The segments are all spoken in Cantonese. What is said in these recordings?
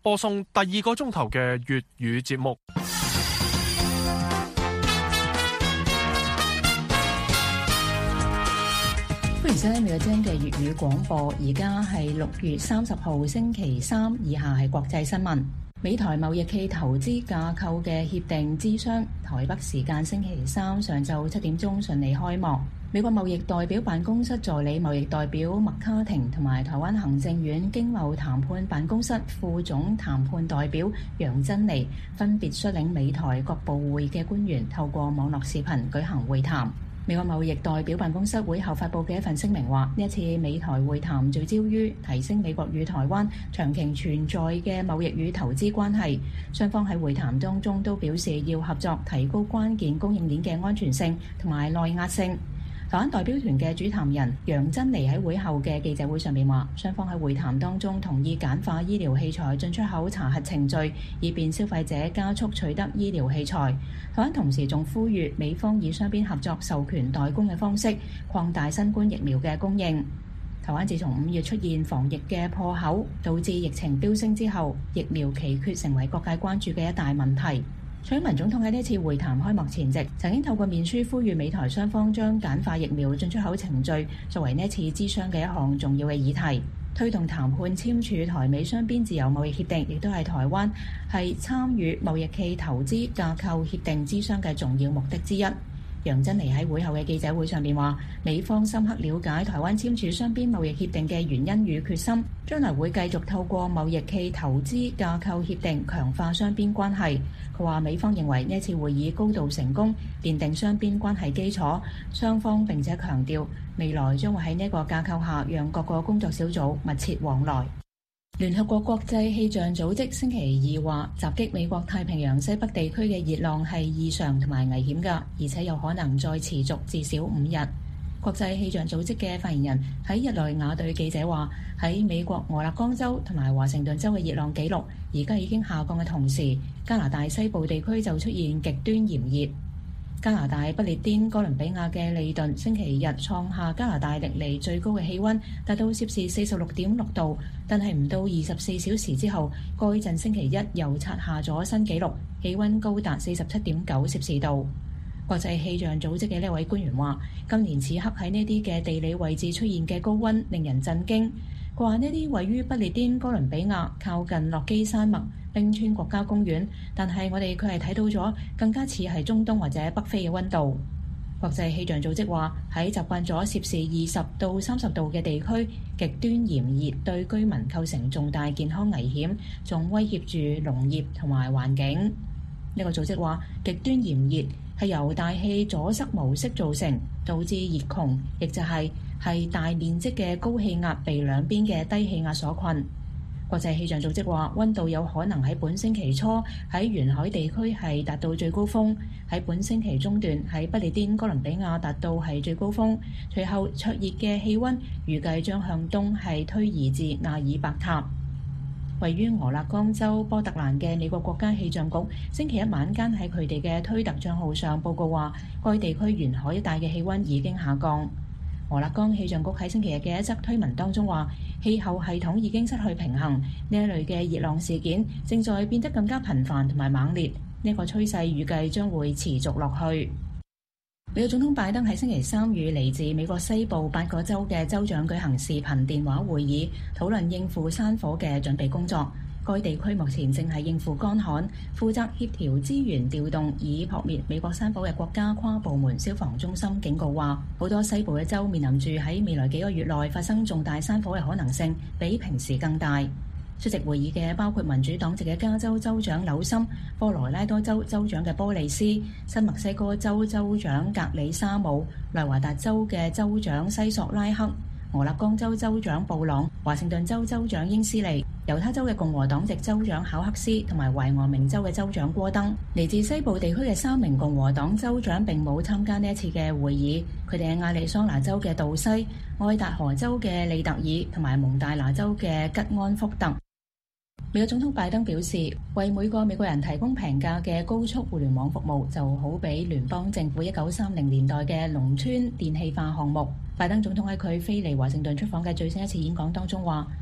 播送第2個鐘頭嘅粵語節目。 歡迎收聽美國之音嘅粵語廣播，而家係6月30號星期三，以下係國際新聞。美台貿易暨投資架構嘅協定諮商，台北時間星期三上晝7點鐘順利開幕。美國貿易代表辦公室助理貿易代表麥卡廷同埋台灣行政院經貿談判辦公室副總談判代表楊珍妮分別率領美台各部會嘅官員透過網絡視頻舉行會談。美國貿易代表辦公室會後發布嘅一份聲明話，呢一次美台會談聚焦於提升美國與台灣長期存在嘅貿易與投資關係。雙方喺會談當中都表示要合作提高關鍵供應鏈嘅安全性同埋耐壓性。台灣代表團嘅主談人楊珍妮喺會後嘅記者會上面話，雙方喺會談當中同意簡化醫療器材進出口查核程序，以便消費者加速取得醫療器材。台灣同時仲呼籲美方以雙邊合作授權代工嘅方式擴大新冠疫苗嘅供應。台灣自從5月出現防疫嘅破口，導致疫情飆升之後，疫苗奇缺成為各界關注嘅一大問題。蔡英文總統喺呢次會談開幕前夕，曾經透過面書呼籲美台雙方將簡化疫苗進出口程序作為呢次諮商嘅一項重要嘅議題，推動談判簽署台美雙邊自由貿易協定，亦都係台灣係參與貿易暨投資架構協定諮商嘅重要目的之一。楊珍妮喺會後嘅記者會上面話，美方深刻了解台灣簽署雙邊貿易協定嘅原因與決心，將來會繼續透過貿易暨投資架構協定強化雙邊關係。佢話美方認為呢次會議高度成功，奠定雙邊關係基礎，雙方並且強調未來將會喺呢個架構下讓各個工作小組密切往來。聯合國國際氣象組織星期二話，襲擊美國太平洋西北地區嘅熱浪係異常同埋危險㗎，而且有可能再持續至少5日。國際氣象組織嘅發言人喺日內瓦對記者話，喺美國俄勒岡州同埋華盛頓州嘅熱浪紀錄而家已經下降嘅同時，加拿大西部地區就出現極端炎熱。加拿大不列顛哥倫比亞嘅利頓星期日創下加拿大歷嚟最高嘅氣溫，達到攝氏46.6度，但係唔到24小時之後，該鎮星期一又刷下咗新紀錄，氣溫高達47.9攝氏度。國際氣象組織嘅呢位官員話，今年此刻喺呢啲嘅地理位置出現嘅高溫令人震驚。佢話呢啲位於不列顛哥倫比亞靠近洛基山脈冰川國家公園，但係我哋佢係睇到咗更加似係中東或者北非嘅溫度。國際氣象組織話，喺習慣咗攝氏20到30度嘅地區，極端炎熱對居民構成重大健康危險，仲威脅住農業同埋環境。呢個組織話，極端炎熱係由大氣阻塞模式造成，導致熱穹，亦就係大面積嘅高氣壓被兩邊嘅低氣壓所困。國際氣象組織話，溫度有可能喺本星期初喺沿海地區係達到最高峰，喺本星期中段喺不列顛哥倫比亞達到係最高峰，隨後灼熱嘅氣溫預計將向東係推移至亞爾伯塔。位於俄勒岡州波特蘭嘅美國國家氣象局星期一晚間喺佢哋嘅推特帳號上報告話，該地區沿海一帶嘅氣溫已經下降。俄勒岡氣象局喺星期日嘅一則推文當中話，氣候系統已經失去平衡，呢一類嘅熱浪事件正在變得更加頻繁同埋猛烈，呢個趨勢預計將會持續落去。美國總統拜登喺星期三與嚟自美國西部8個州嘅州長舉行視頻電話會議，討論應付山火嘅準備工作。該地區目前正係應付乾旱，負責協調資源調動以撲滅美國山火嘅國家跨部門消防中心警告話，好多西部嘅州面臨住喺未來幾個月內發生重大山火嘅可能性，比平時更大。出席會議嘅包括民主黨籍嘅加州州長紐森、科羅拉多州州長嘅波利斯、新墨西哥州州長格里沙姆、內華達州嘅州長西索拉克、俄勒岡州州長布朗、華盛頓州州長英斯利、猶他州嘅共和黨籍州長考克斯同埋懷俄明州嘅州長戈登。嚟自西部地區嘅3名共和黨州長並冇參加呢一次嘅會議，佢哋係亞利桑那州嘅杜西、愛達荷州嘅利特爾同埋蒙大拿州嘅吉安福特。美國總統拜登表示，為每個美國人提供平價嘅高速互聯網服務，就好比聯邦政府1930年代嘅農村電氣化項目。拜登總統喺佢飛離華盛頓出訪嘅最新一次演講當中話，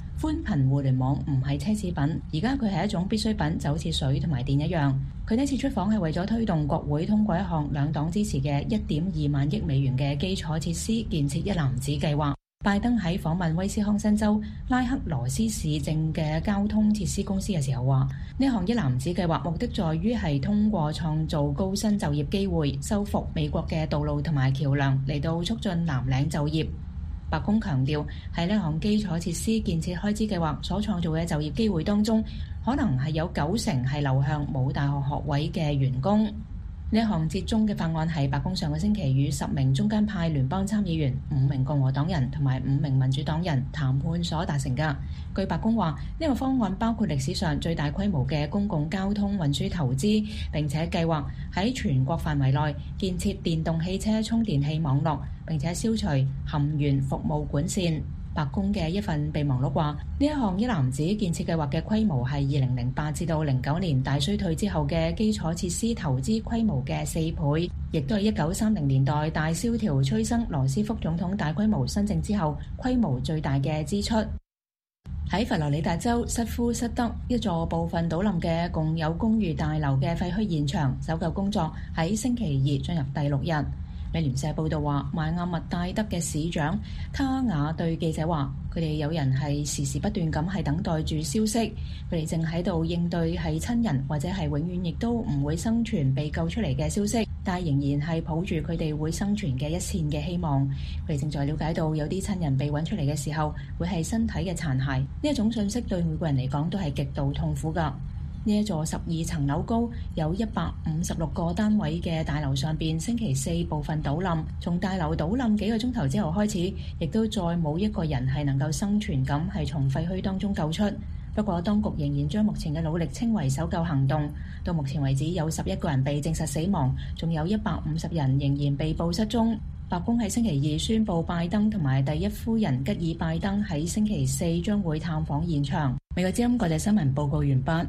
寬頻互聯網唔係奢侈品，而家佢係一種必需品，就好似水同埋電一樣。佢呢次出訪係為咗推動國會通過一項兩黨支持嘅1.2萬億美元嘅基礎設施建設一籃子計劃。拜登喺訪問威斯康辛州拉克羅斯市政嘅交通設施公司嘅時候話，呢項一籃子計劃目的在於係通過創造高薪就業機會，修復美國嘅道路同埋橋梁，嚟到促進藍領就業。白宮強調，喺呢項基礎設施建設開支計劃所創造嘅就業機會當中，可能係有90%係流向冇大學學位嘅員工。呢一項折中嘅法案係白宮上個星期與10名中間派聯邦參議員、5名共和黨人同埋5名民主黨人談判所達成㗎。據白宮話，呢個方案包括歷史上最大規模嘅公共交通運輸投資，並且計劃喺全國範圍內建設電動汽車充電器網絡，並且消除含鉛服務管線。白宮嘅一份備忘錄話，呢一項一籃子建設計劃嘅規模係2008至到09年大衰退之後嘅基礎設施投資規模嘅4倍，亦都係1930年代大蕭條催生羅斯福總統大規模新政之後規模最大嘅支出。喺佛羅里達州瑟夫塞德一座部分倒冧嘅共有公寓大樓嘅廢墟現場，搜救工作喺星期二進入第6日。美聯社報道話，邁阿密戴德嘅市長卡雅對記者話，佢哋有人係時時不斷咁係等待住消息，佢哋正喺度應對係親人或者係永遠亦都唔會生存被救出嚟嘅消息，但係仍然係抱住佢哋會生存嘅一線嘅希望。佢哋正在了解到有啲親人被揾出嚟嘅時候會係身體嘅殘骸，呢一種信息對每個人嚟講都係極度痛苦㗎。呢一座12層樓高、有156個單位嘅大樓上邊，星期四部分倒冧。從大樓倒冧幾個鐘頭之後開始，亦都再冇一個人係能夠生存咁係從廢墟當中救出。不過，當局仍然將目前嘅努力稱為搜救行動。到目前為止，有11個人被證實死亡，仲有150人仍然被捕失蹤。白宮喺星期二宣布，拜登同埋第一夫人吉爾拜登喺星期四將會探訪現場。美國之音國際新聞報告完畢。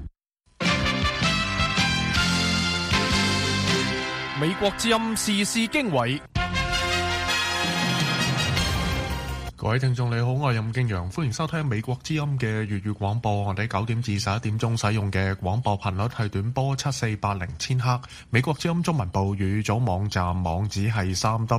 美國之音時事經緯。各位聽眾你好，我係任敬陽，歡迎收聽美國之音嘅粵語廣播。我哋9點至11點鐘使用嘅廣播頻率係短波7480千赫。美國之音中文部語組網站網址係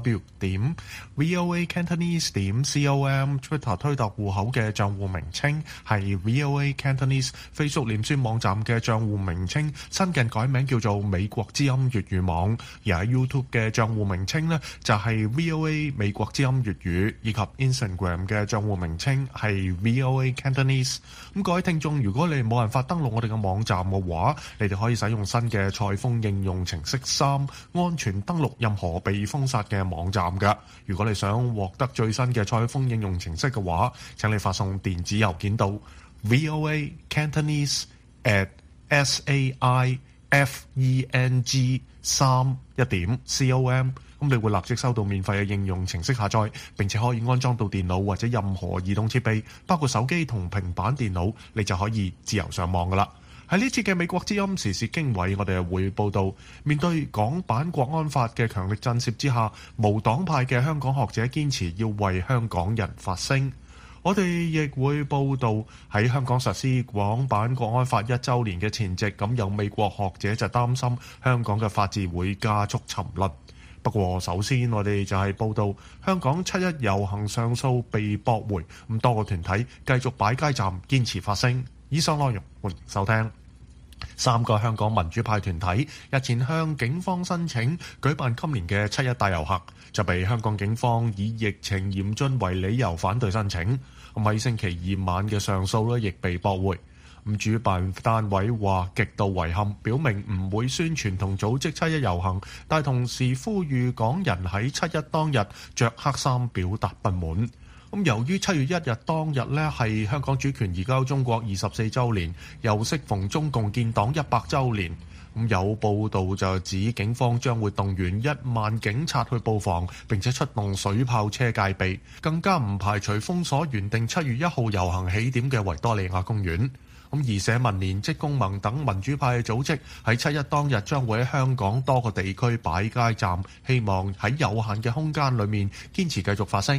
3w.voacantonese.com。Twitter 推特戶口嘅賬戶名稱係 VOA Cantonese。Facebook 臉書網站嘅賬戶名稱新近改名叫做美國之音粵語網。而喺 YouTube 嘅賬戶名稱呢，就係 VOA 美國之音粵語，以及 Instagram嘅賬戶名稱係 VOA Cantonese。咁各位聽眾，如果你冇辦法登錄我哋嘅網站嘅話，你哋可以使用新嘅賽風應用程式3，安全登錄任何被封殺嘅網站㗎。如果你想獲得最新嘅賽風應用程式嘅話，請你發送電子郵件到 voacantonese@saifeng3.com。咁你會立即收到免費嘅應用程式下載，並且可以安裝到電腦或者任何移動設備，包括手機同平板電腦，你就可以自由上網噶啦。喺呢次嘅美國之音時事經緯，我哋會報道，面對港版國安法嘅強力震懾之下，無黨派嘅香港學者堅持要為香港人發聲。我哋亦會報道喺香港實施港版國安法1週年嘅前夕，咁有美國學者就擔心香港嘅法治會加速沉淪。不過首先我哋就係報道香港7·1遊行上訴被駁回，咁多個團體繼續擺街站堅持發聲。以上內容歡迎收聽。3個香港民主派團體日前向警方申請舉辦今年嘅7·1大遊行，就被香港警方以疫情嚴峻為理由反對申請。咁喺星期二晚嘅上訴亦被駁回。咁主辦單位話極度遺憾，表明唔會宣傳同組織7·1遊行，但同時呼籲港人喺7·1當日着黑衫表達不滿。咁由於7月1日當日係香港主權移交中國24週年，又適逢中共建黨100週年，咁有報道就指警方將會動員1萬警察去布防，並且出動水炮車戒備，更加唔排除封鎖原定7月1號遊行起點嘅維多利亞公園。而社民連、職工盟等民主派嘅組織喺7·1當日將會喺香港多個地區擺街站，希望喺有限嘅空間裏面堅持繼續發聲。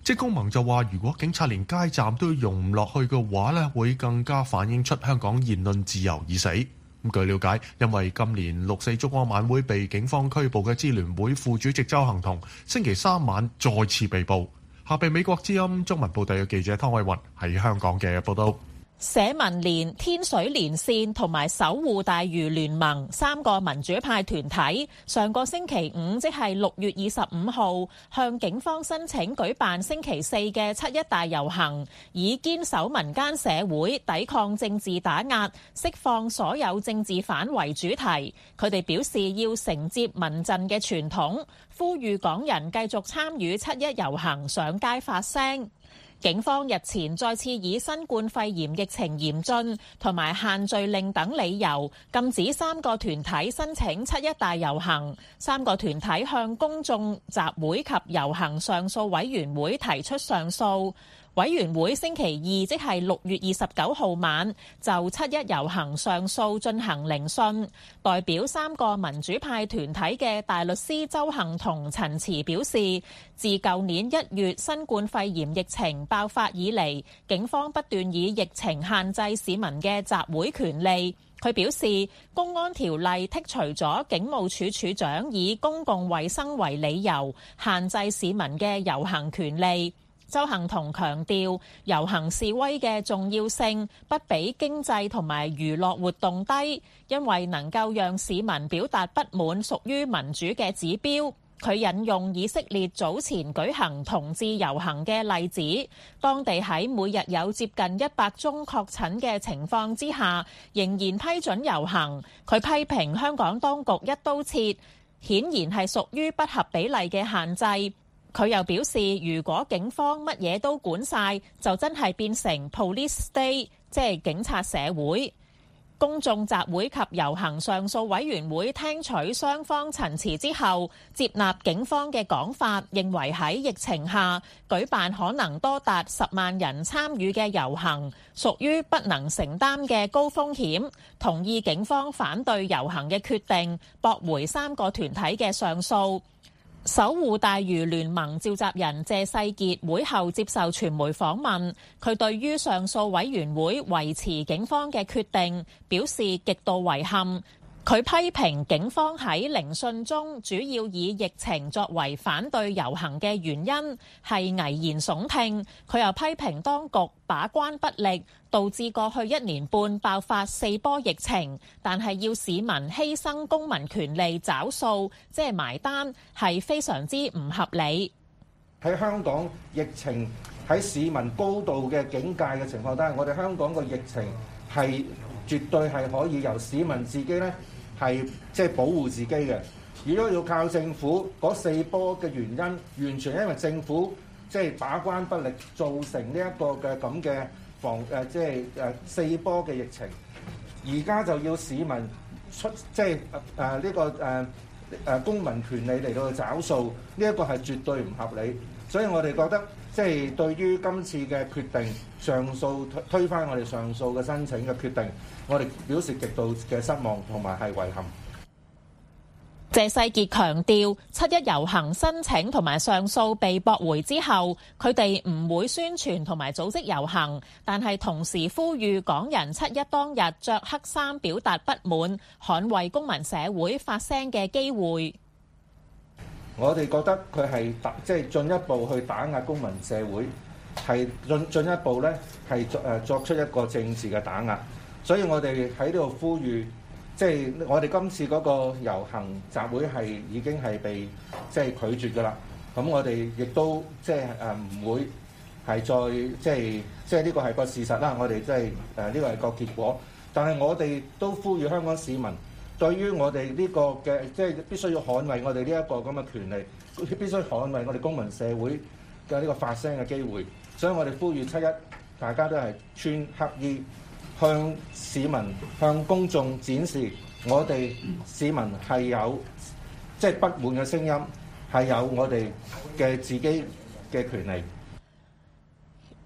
職工盟就話，如果警察連街站都容唔落去嘅話呢，會更加反映出香港言論自由已死。據了解，因為今年6.4燭光晚會被警方拘捕嘅支聯會副主席鄒幸彤，星期3晚再次被捕。下被美國之音中文部地嘅記者湯偉雲喺香港嘅報道。 社民連、天水連線同埋守護大嶼聯盟3個民主派團體上個星期五，即係6月25號，向警方申請舉辦星期4嘅7·1大遊行，以堅守民間社會、抵抗政治打壓、釋放所有政治犯為主題。佢哋表示要承接民陣嘅傳統，呼籲港人繼續參與7·1遊行，上街發聲。警方日前再次以新冠肺炎疫情嚴峻同埋限聚令等理由，禁止3個團體申請7·1大遊行。3個團體向公眾集會及遊行上訴委員會提出上訴。委員會星期二，即係6月29號晚，就7·1遊行上訴進行聆訊。代表3個民主派團體嘅大律師鄒幸彤陳詞表示，自舊年1月新冠肺炎疫情爆發以嚟，警方不斷以疫情限制市民嘅集會權利。佢表示，公安條例剔除咗警務處處長以公共衛生為理由限制市民嘅遊行權利。鄒幸彤強調，遊行示威嘅重要性不比經濟同埋娛樂活動低，因為能夠讓市民表達不滿屬於民主嘅指標。佢引用以色列早前舉行同志遊行嘅例子，當地喺每日有接近100宗確診嘅情況之下，仍然批准遊行。佢批評香港當局一刀切，顯然係屬於不合比例嘅限制。佢又表示，如果警方乜嘢都管晒，就真係變成 police state， 即係警察社會。公眾集會及遊行上訴委員會聽取雙方陳詞之後，接納警方嘅講法，認為喺疫情下舉辦可能多達10萬人參與嘅遊行，屬於不能承擔嘅高風險，同意警方反對遊行嘅決定，駁回3個團體嘅上訴。守護大嶼聯盟召集人謝世傑會後接受傳媒訪問，佢對於上訴委員會維持警方嘅決定表示極度遺憾。佢批評警方喺聆訊中主要以疫情作為反對遊行嘅原因係危言聳聽。佢又批評當局把關不力，導致過去1年半爆發4波疫情，但係要市民犧牲公民權利找數，即係埋單，係非常之唔合理。 喺香港疫情喺市民高度嘅警戒嘅情況底下，我哋香港個疫情係絕對係可以由市民自己咧係即係保護自己嘅。如果要靠政府嗰4波嘅原因，完全因為政府即係把關不力，造成呢一個嘅咁嘅即係4波嘅疫情。而家就要市民出即係呢個公民權利嚟到找數，呢一個係絕對唔合理。所以我哋覺得即係對於今次嘅決定，上訴推翻我哋上訴嘅申請嘅決定，我哋表示極度嘅失望同埋係遺憾。 謝世傑強調，7·1遊行申請同埋上訴被駁回之後，佢哋唔會宣傳同埋組織遊行，但係同時呼籲港人7·1當日着黑衫表達不滿，捍衛公民社會發聲嘅機會。 我哋覺得佢係即係進一步去打壓公民社會，係進一步咧係作出一個政治嘅打壓，所以我哋喺呢度呼籲，即係我哋今次嗰個遊行集會係已經係被即係拒絕㗎啦。咁我哋亦都即係唔會係再即係呢個係個事實啦。我哋即係呢個係個結果，但係我哋都呼籲香港市民，對於我哋呢個嘅即係必須要捍衛我哋呢一個咁嘅權利，必須捍衛我哋公民社會嘅呢個發聲嘅機會。所以我哋呼籲7·1，大家都係穿黑衣，向市民、向公眾展示我哋市民係有即係不滿嘅聲音，係有我哋嘅自己嘅權利。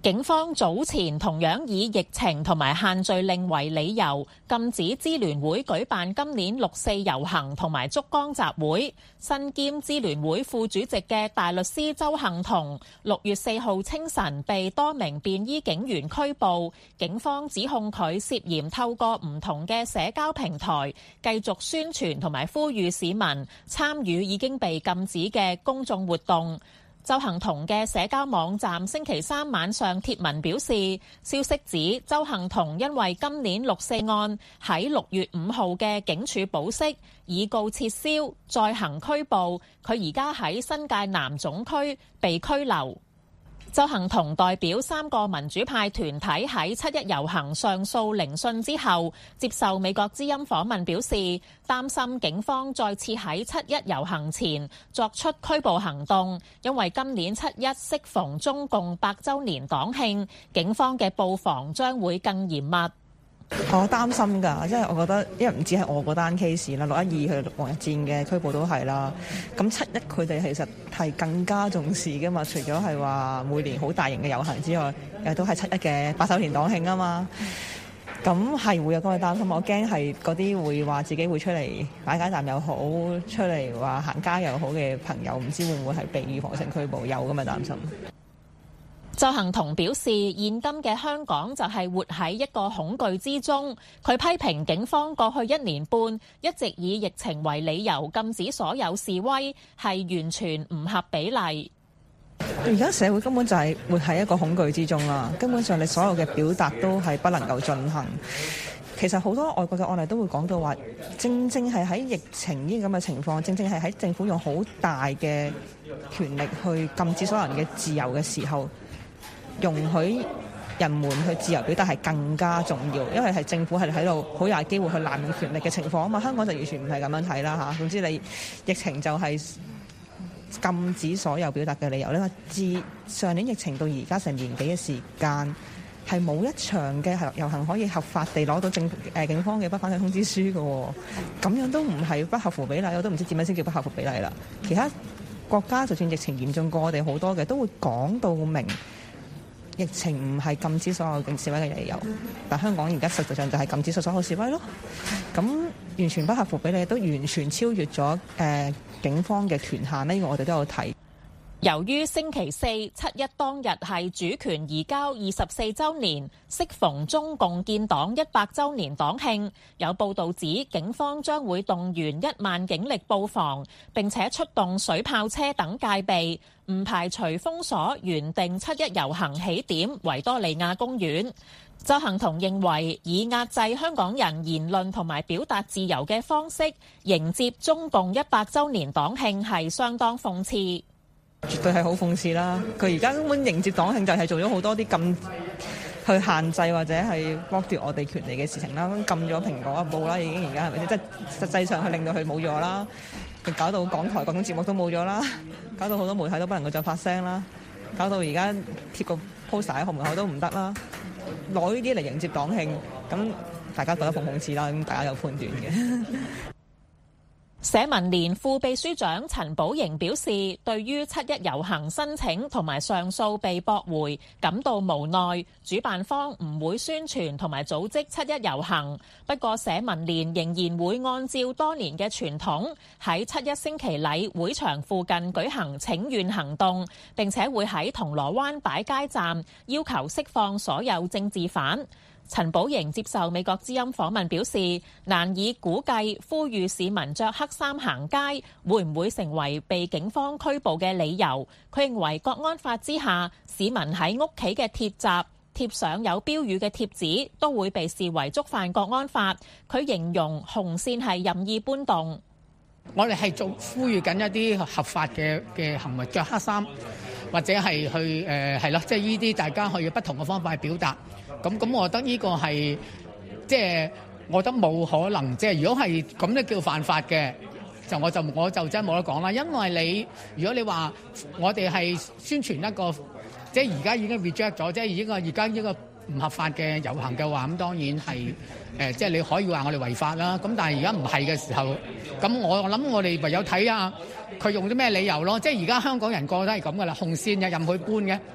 警方早前同樣以疫情同埋限聚令為理由，禁止支聯會舉辦今年六四遊行同埋燭光集會。身兼支聯會副主席嘅大律師鄒幸彤6月4號清晨被多名便衣警員拘捕，警方指控佢涉嫌透過唔同嘅社交平台繼續宣傳同埋呼籲市民參與已經被禁止嘅公眾活動。鄒幸彤嘅社交網站星期三晚上貼文表示，消息指鄒幸彤因為今年六四案喺6月5號嘅警署保釋，已告撤銷，再行拘捕，佢而家喺新界南總區被拘留。鄒幸彤代表3個民主派團體喺7一遊行上訴聆訊之後，接受美國之音訪問表示，擔心警方再次喺7一遊行前作出拘捕行動，因為今年7一適逢中共100週年黨慶，警方嘅布防將會更嚴密。 我擔心㗎，即係我覺得，因為唔止係我嗰單 case 啦，612佢黃日戰嘅拘捕都係啦。咁7一佢哋其實係更加重視㗎嘛，除咗係話每年好大型嘅遊行之外，都係7一嘅100週年黨慶啊嘛。咁係會有咁嘅擔心，我驚係嗰啲會話自己會出嚟擺街站又好，出嚟話行街又好嘅朋友，唔知會唔會係被預防性拘捕，有咁嘅擔心。 鄒幸彤表示，現今嘅香港就係活喺一個恐懼之中。佢批評警方過去1年半一直以疫情為理由禁止所有示威，係完全唔合比例。 而家社會根本就係活喺一個恐懼之中啦，根本上你所有嘅表達都係不能夠進行。其實好多外國嘅案例都會講到話，正正係喺疫情呢咁嘅情況，正正係喺政府用好大嘅權力去禁止所有人嘅自由嘅時候，容許人們去自由表達係更加重要，因為係政府係喺度好有機會去濫用權力嘅情況啊嘛。香港就完全唔係咁樣睇啦嚇。總之你疫情就係禁止所有表達嘅理由。你話自上年疫情到而家成年幾嘅時間，係冇一場嘅遊行可以合法地攞到警方嘅不反對通知書嘅喎，咁樣都唔係不合乎比例，我都唔知點樣先叫不合乎比例啦。其他國家就算疫情嚴重過我哋好多嘅，都會講到明。疫情唔係禁止所有示威嘅理由，但香港而家實際上就係禁止所有示威咯。咁完全不合乎比例，都完全超越咗警方嘅權限，呢個我哋都有睇。 由於星期四7一當日係主權移交24週年，適逢中共建黨100週年黨慶，有報道指警方將會動員1萬警力布防，並且出動水炮車等戒備，唔排除封鎖原定7一遊行起點維多利亞公園。鄒幸彤認為，以壓制香港人言論同埋表達自由嘅方式迎接中共100週年黨慶係相當諷刺。 絕對係好諷刺啦！佢而家根本迎接黨慶就係做咗好多啲咁去限制或者係剝奪我哋權利嘅事情啦，禁咗蘋果日報啦，已經而家係咪先？即係實際上佢令到佢冇咗啦，佢搞到港台各種節目都冇咗啦，搞到好多媒體都不能夠再發聲啦，搞到而家貼個 poster 喺學門口都唔得啦，攞呢啲嚟迎接黨慶，咁大家覺得諷刺啦，咁大家有判斷嘅。 社民連副秘書長陳寶瑩表示，對於7一遊行申請同埋上訴被駁回感到無奈，主辦方唔會宣傳同埋組織7一遊行。不過社民連仍然會按照多年嘅傳統，喺7一升旗禮會場附近舉行請願行動，並且會喺銅鑼灣擺街站，要求釋放所有政治犯。陳寶瑩接受美國之音訪問表示，難以估計呼籲市民着黑衫行街會唔會成為被警方拘捕嘅理由。佢認為國安法之下，市民喺屋企嘅鐵閘貼上有標語嘅貼紙都會被視為觸犯國安法。佢形容紅線係任意搬動。 我哋係做呼籲緊一啲合法嘅行為，着黑衫或者係去係咯，即係呢啲大家可以不同嘅方法去表達。咁我覺得呢個係即係我覺得冇可能，即係如果係咁咧叫犯法嘅，我就真係冇得講啦。因為如果你話我哋係宣傳一個即係而家已經 reject 咗，即係而家呢個唔合法嘅遊行嘅話，咁當然係即係你可以話我哋違法啦。咁但係而家唔係嘅時候，咁我諗我哋唯有睇下佢用啲咩理由咯。即係而家香港人個個都係咁噶啦，紅線又任佢搬嘅。係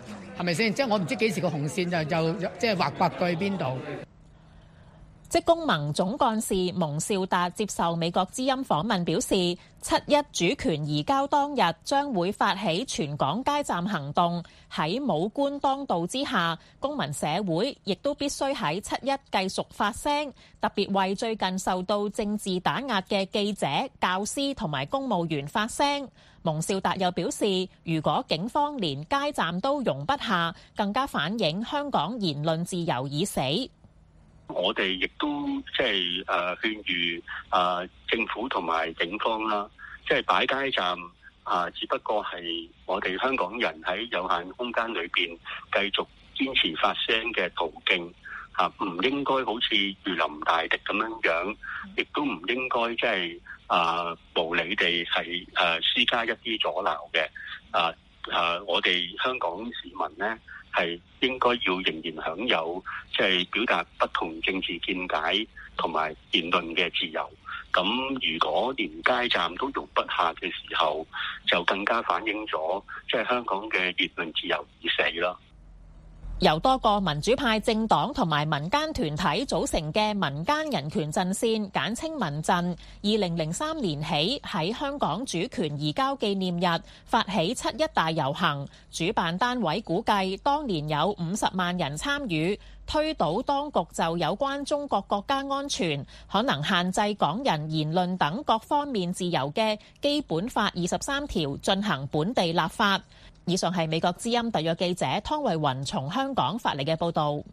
係咪先？即係我唔知幾時個紅線就即係劃到去邊度。 職工盟總幹事蒙兆達接受美國之音訪問表示，7·1主權移交當日將會發起全港街站行動。喺武官當道之下，公民社會亦都必須喺7·1繼續發聲，特別為最近受到政治打壓嘅記者、教師同埋公務員發聲。蒙兆達又表示，如果警方連街站都容不下，更加反映香港言論自由已死。 我哋亦都即係勸喻政府同埋警方啦，即係擺街站只不過係我哋香港人喺有限空間裏邊繼續堅持發聲嘅途徑唔應該好似如臨大敵咁樣，亦都唔應該即係無理地係施加一啲阻撓嘅。我哋香港市民呢，係應該要仍然享有即係表達不同政治見解同埋言論嘅自由。咁如果連街站都容不下嘅時候，就更加反映咗即係香港嘅言論自由已死啦。 由多個民主派政黨同埋民間團體組成嘅民間人權陣線，簡稱民陣，2003年起喺香港主權移交紀念日發起7·1大遊行，主辦單位估計當年有50萬人參與，推倒當局就有關中國國家安全、可能限制港人言論等各方面自由嘅基本法23條進行本地立法。以上係美國之音特約記者湯慧雲從香港發嚟嘅報導。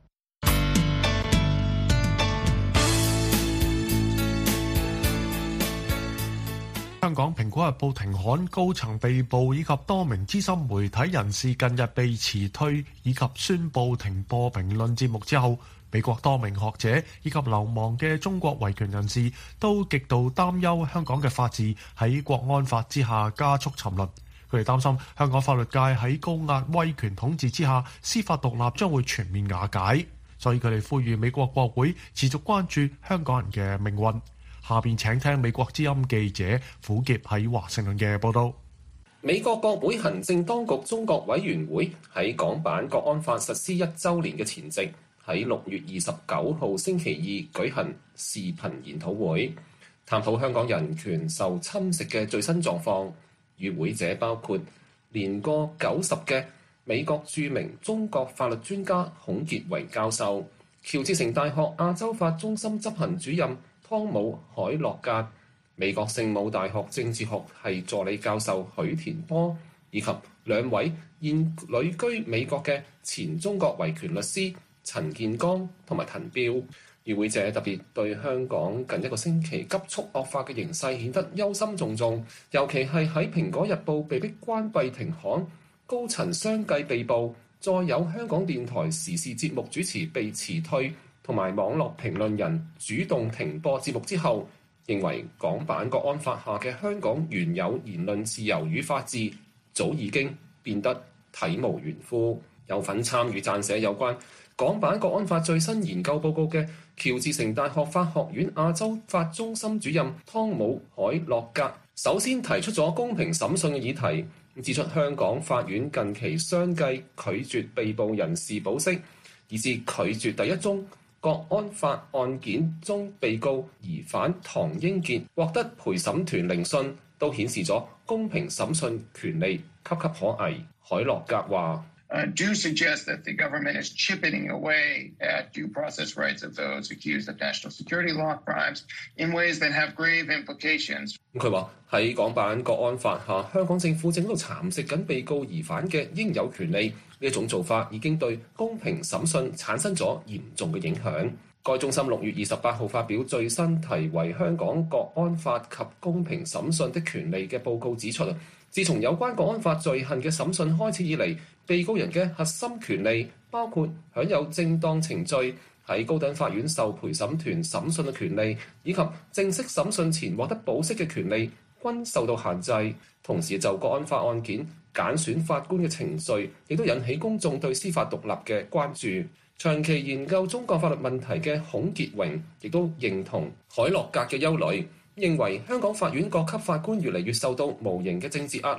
香港《蘋果日報》停刊，高層被捕以及多名資深媒體人士近日被辭退以及宣布停播評論節目之後，美國多名學者以及流亡嘅中國維權人士都極度擔憂香港嘅法治喺國安法之下加速沉淪。佢哋擔心香港法律界喺高壓威權統治之下，司法獨立將會全面瓦解，所以佢哋呼籲美國國會持續關注香港人嘅命運。下邊請聽美國之音記者虎傑喺華盛頓嘅報導。 美國國會行政當局中國委員會喺港版國安法實施1週年嘅前夕，喺6月29號星期二舉行視頻研討會，探討香港人權受侵蝕嘅最新狀況。與會者包括年過90嘅美國著名中國法律專家孔傑維教授、喬治城大學亞洲法中心執行主任湯姆海洛格、美國聖母大學政治學系助理教授許田波，以及2位現旅居美國嘅前中國維權律師陳建剛同埋滕彪。與會者特別對香港近1個星期急速惡化嘅形勢顯得憂心忡忡，尤其係喺《蘋果日報》被迫關閉停刊、高層相繼被捕，再有香港電台時事節目主持被辭退，同埋網絡評論人主動停播節目之後，認為港版國安法下嘅香港原有言論自由與法治早已經變得體無完膚。有份參與撰寫有關港版國安法最新研究報告嘅喬治城大學法學院亞洲法中心主任湯姆海洛格，首先提出咗公平審訊嘅議題，指出香港法院近期相繼拒絕被捕人士保釋，以致拒絕第一宗國安法案件中被告疑犯唐英傑獲得陪審團聆訊，都顯示咗公平審訊權利岌岌可危。海洛格話 do suggest that the government is chipping away at due process rights of those accused of national security law crimes in ways that have grave implications. 佢話喺港版國安法下，香港政府正喺度蠶食緊被告疑犯嘅應有權利，呢一種做法已經對公平審訊產生咗嚴重嘅影響。該中心6月28號發表最新題為《香港國安法及公平審訊的權利》嘅報告指出，自從有關國安法罪行嘅審訊開始以嚟，被告人嘅核心權利，包括享有正當程序、喺高等法院受陪審團審訊嘅權利，以及正式審訊前獲得保釋嘅權利，均受到限制。同時就國安法案件揀選法官嘅程序，亦都引起公眾對司法獨立嘅關注。長期研究中國法律問題嘅孔傑榮亦都認同海洛格嘅憂慮，認為香港法院各級法官越嚟越受到無形嘅政治壓力，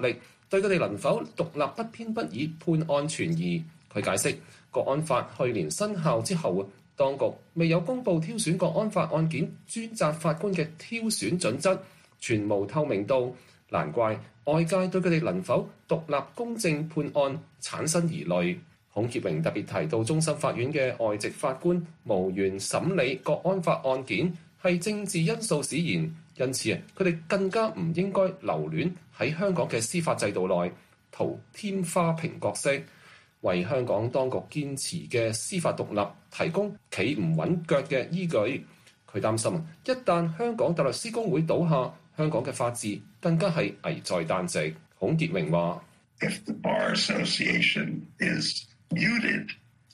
對佢哋能否獨立不偏不倚判案存疑。佢解釋，國安法去年生效之後，當局未有公布挑選國安法案件專責法官嘅挑選準則，全無透明度，難怪外界對佢哋能否獨立公正判案產生疑慮。孔潔榮特別提到，終審法院嘅外籍法官無緣審理國安法案件係政治因素使然，因此佢哋更加唔應該留戀喺香港嘅司法制度內圖添花瓶角色，為香港當局堅持嘅司法獨立提供企唔穩腳嘅依據。佢擔心一旦香港大律師公會倒下，香港嘅法治更加係危在旦夕。孔潔榮話 ：If the Bar Association is muted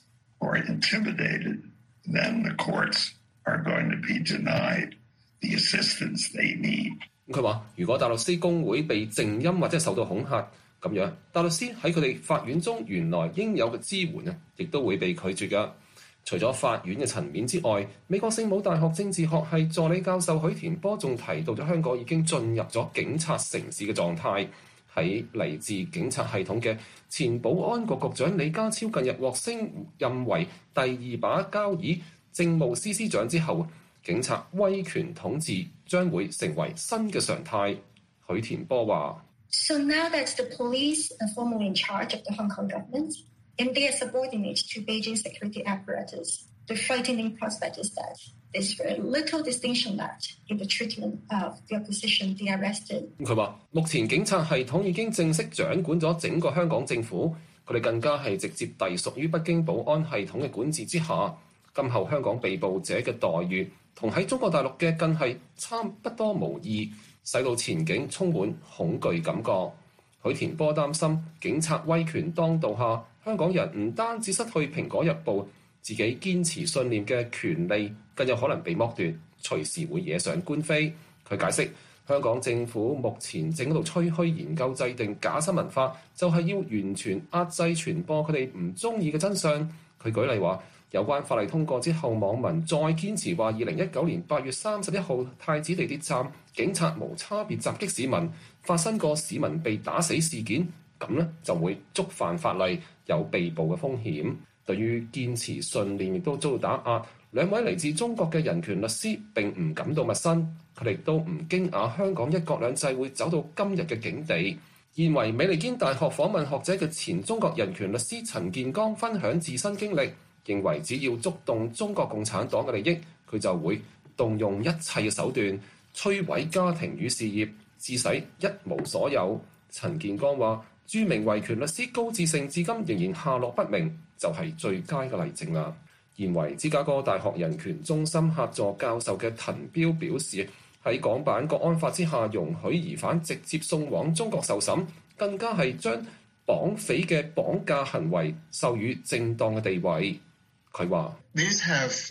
or intimidated, then the courts are going to be denied the assistance they need. 佢話：如果大律師公會被靜音或者受到恐嚇，咁樣大律師喺佢哋法院中原來應有嘅支援呢，亦都會被拒絕㗎。除咗法院嘅層面之外，美國聖母大學政治學系助理教授許田波仲提到咗香港已經進入咗警察城市嘅狀態。喺嚟自警察系統嘅前保安局局長李家超近日獲升任為第2把交椅政務司司長之後，警察威權統治將會成為新嘅常態。許田波話 ：So now that the police are formally in charge of the Hong Kong government, and they are subordinate to Beijing security apparatus, the frightening prospect is that there's very little distinction left in the treatment of the opposition, the arrested. 佢話：目前警察系統已經正式掌管咗整個香港政府，佢哋更加係直接隸屬於北京保安系統嘅管治之下。今後香港被捕者嘅待遇同喺中國大陸嘅更係差不多無異，使到前景充滿恐懼感覺。許田波擔心警察威權當道下，香港人唔單止失去《蘋果日報》自己堅持信念嘅權利，更有可能被剝奪，隨時會惹上官非。佢解釋，香港政府目前正喺度吹噓研究制定假新聞法，就係要完全壓制傳播佢哋唔中意嘅真相。佢舉例話，有關法例通過之後，網民再堅持話2019年8月31號太子地鐵站警察無差別襲擊市民，發生過市民被打死事件，咁呢就會觸犯法例，有被捕嘅風險。對於堅持信念亦都遭到打壓，兩位嚟自中國嘅人權律師並唔感到陌生，佢哋都唔驚訝香港一國兩制會走到今日嘅境地。現為美利堅大學訪問學者嘅前中國人權律師陳建剛分享自身經歷，認為只要觸動中國共產黨嘅利益，佢就會動用一切嘅手段摧毀家庭與事業，致使一無所有。陳建剛話：著名維權律師高志勝至今仍然下落不明，就係最佳嘅例證啦。現為芝加哥大學人權中心客座教授嘅滕彪表示，喺港版國安法之下，容許疑犯直接送往中國受審，更加係將綁匪嘅綁架行為授予正當嘅地位。佢話 ：These have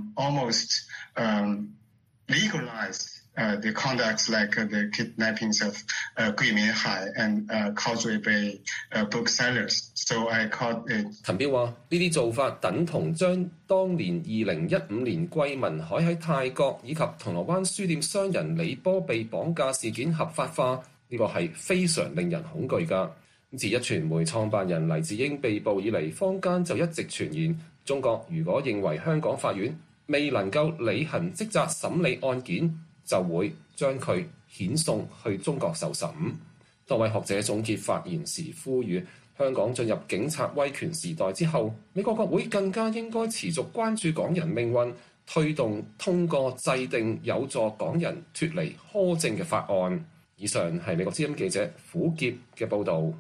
almost legalized.The conducts like the kidnappings of Gui Minhai and Causeway Bay booksellers. So I called it. 滕彪話：呢啲做法等同將當年2015年桂民海喺泰國以及銅鑼灣書店商人李波被綁架事件合法化，呢個係非常令人恐懼㗎。自壹傳媒創辦人黎智英被捕以嚟，坊間就一直傳言，中國如果認為香港法院未能夠履行職責審理案件，就會將佢遣送去中國受審。多位學者總結發言時呼籲，香港進入警察威權時代之後，美國國會更加應該持續關注港人命運，推動通過制定有助港人脫離苛政嘅法案。以上係美國之音記者虎傑嘅報導。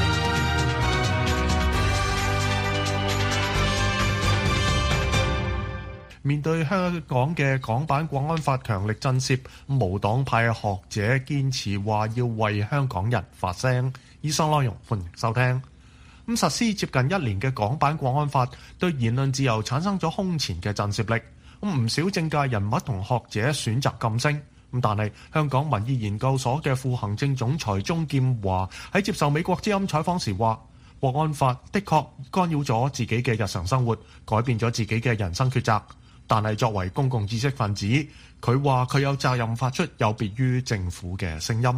面對香港嘅港版國安法強力震懾，無黨派學者堅持話要為香港人發聲。以上內容歡迎收聽。實施接近1年嘅港版國安法，對言論自由產生咗空前嘅震懾力。唔少政界人物同學者選擇噤聲。但係香港民意研究所嘅副行政總裁鍾劍華喺接受美國之音採訪時話：國安法的確干擾咗自己嘅日常生活，改變咗自己嘅人生抉擇。但係作為公共知識分子，佢話佢有責任發出有別於政府嘅聲音。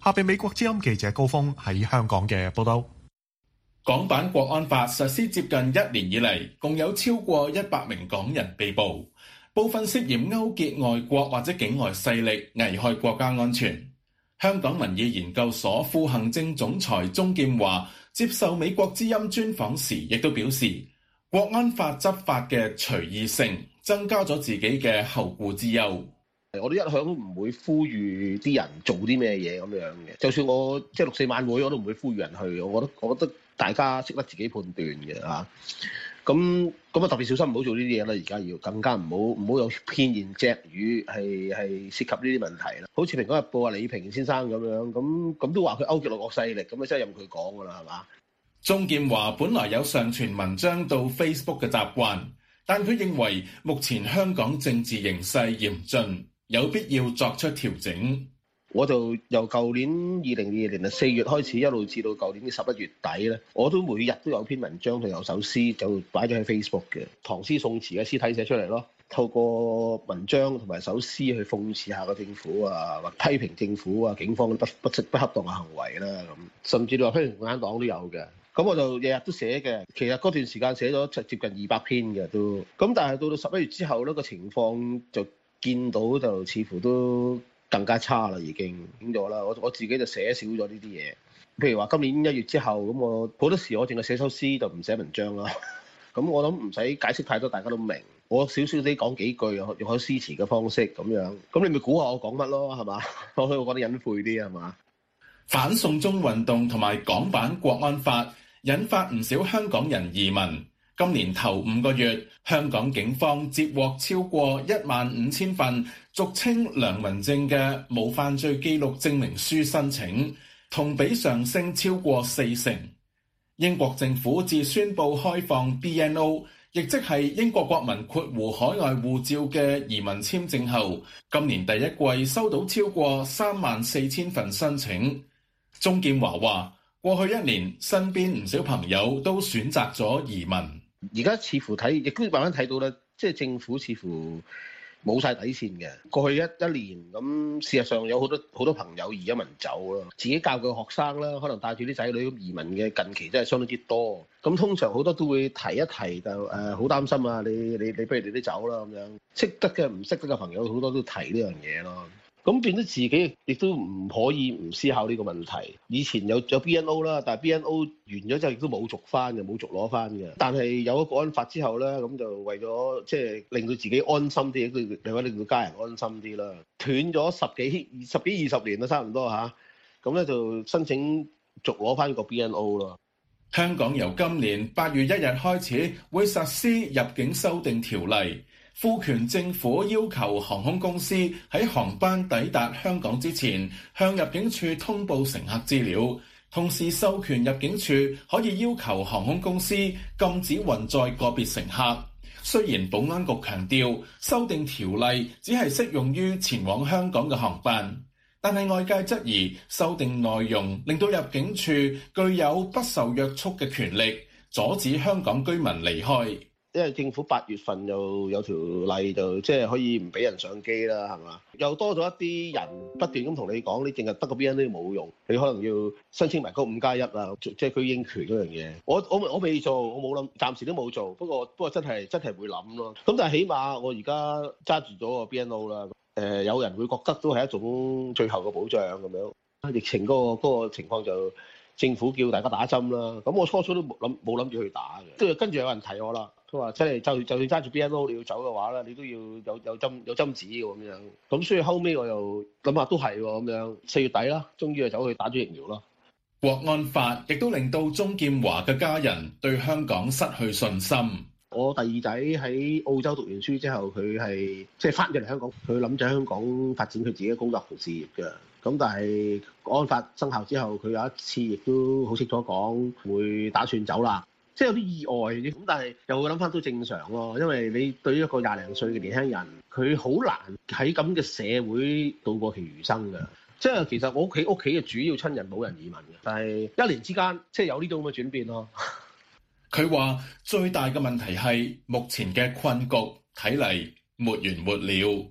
下邊美國之音記者高峰喺香港嘅報道。 港版國安法實施接近1年以嚟，共有超過100名港人被捕，部分涉嫌勾結外國或者境外勢力，危害國家安全。香港民意研究所副行政總裁鍾劍華接受美國之音專訪時，亦都表示，國安法執法嘅隨意性增加咗自己嘅後顧之憂。 我哋一向都唔會呼籲啲人做啲咩嘢咁樣嘅，就算我即係6·4晚會，我都唔會呼籲人去。我覺得大家識得自己判斷嘅嚇。咁特別小心唔好做呢啲嘢啦。而家要更加唔好有偏見隻語係涉及呢啲問題啦。好似蘋果日報李平先生咁樣，咁都話佢勾結外國勢力，咁啊真係任佢講噶啦，係嘛？ 鍾劍華本來有上傳文章到 Facebook 嘅習慣，但佢認為目前香港政治形勢嚴峻，有必要作出調整。 我就由舊年2022年4月開始，一路至到舊年11月底咧，我都每日都有篇文章同有首詩就擺咗喺 Facebook 嘅，唐詩宋詞嘅詩體寫出嚟咯。透過文章同埋首詩去諷刺下個政府啊，或批評政府啊、警方不恰當嘅行為啦，咁甚至你話批評共產黨都有嘅。咁我就日日都寫嘅，其實嗰段時間寫咗接近200篇嘅都。咁但係到11月之後咧，個情況就見到就似乎都更加差啦，已經咗啦。我自己就寫少咗呢啲嘢。譬如話今年1月之後，咁我好多時我淨係寫首詩就唔寫文章啦。咁我諗唔使解釋太多，大家都明。我少少地講幾句，用開詩詞嘅方式咁樣。咁你咪估下我講乜咯，係嘛？我覺得隱晦啲係嘛？ 反送中運動同埋港版國安法引發唔少香港人移民。今年頭5個月，香港警方接獲超過15000份俗稱良民證嘅無犯罪記錄證明書申請，同比上升超過40%。英國政府自宣布開放 BNO， 亦即係英國國民括弧海外護照嘅移民簽證後，今年第一季收到超過34000份申請。鍾劍華話：過去1年，身邊唔少朋友都選擇咗移民。 而家似乎睇，亦都慢慢睇到咧，即係政府似乎冇晒底線嘅。過去一年咁，事實上有好多朋友移咗民走啦。自己教嘅學生啦，可能帶住啲仔女移民嘅，近期真係相當之多。咁通常好多都會提一提就好擔心啊！你不如你都走啦咁樣。識得嘅唔識得嘅朋友好多都提呢樣嘢咯。咁變咗自己亦都唔可以唔思考呢個問題。以前有 BNO 啦，但係 BNO 完咗之後亦都冇續翻嘅，冇續攞翻嘅。但係有咗國安法之後咧，咁就為咗即係令到自己安心啲，亦都令到家人安心啲啦。斷咗十幾20年啦，差唔多嚇。咁咧就申請續攞翻個 BNO 咯。 香港由今年8月1日開始會實施入境修訂條例。賦權政府要求航空公司喺航班抵達香港之前，向入境處通報乘客資料，同時授權入境處可以要求航空公司禁止運載個別乘客。雖然保安局強調修訂條例只係適用於前往香港嘅航班，但係外界質疑修訂內容令到入境處具有不受約束嘅權力，阻止香港居民離開。 因為政府8月份又有條例，就即係可以唔俾人上機啦，係嘛？又多咗一啲人不斷咁同你講，你淨係得個 BNO 冇用，你可能要申請埋嗰5+1啊，即係居英權嗰樣嘢。我未做，我冇諗，暫時都冇做。不過真係會諗咯。咁但係起碼我而家揸住咗個 BNO 啦。有人會覺得都係一種最後嘅保障咁樣。疫情嗰個情況就政府叫大家打針啦。咁我初都冇諗住去打嘅，跟住有人提我啦。佢話：真係就算揸住 BNO 你要走嘅話咧，你都要有針紙嘅咁樣。咁所以後尾我又諗下都係喎咁樣。4月底啦，終於就走去打咗疫苗咯。 國安法亦都令到鍾劍華嘅家人對香港失去信心。 我第二仔喺澳洲讀完書之後，佢係即係翻咗嚟香港，佢諗住喺香港發展佢自己嘅工作同事業嘅。咁但係國安法生效之後，佢有一次亦都好清楚講會打算走啦。即係有啲意外咁，但係又會諗翻都正常咯。因為你對於一個20零歲嘅年輕人，佢好難喺咁嘅社會度過其餘生嘅。即係其實我屋企嘅主要親人冇人移民嘅，但係1年之間即係有呢種咁嘅轉變咯。 佢話最大嘅問題係目前嘅困局睇嚟沒完沒了。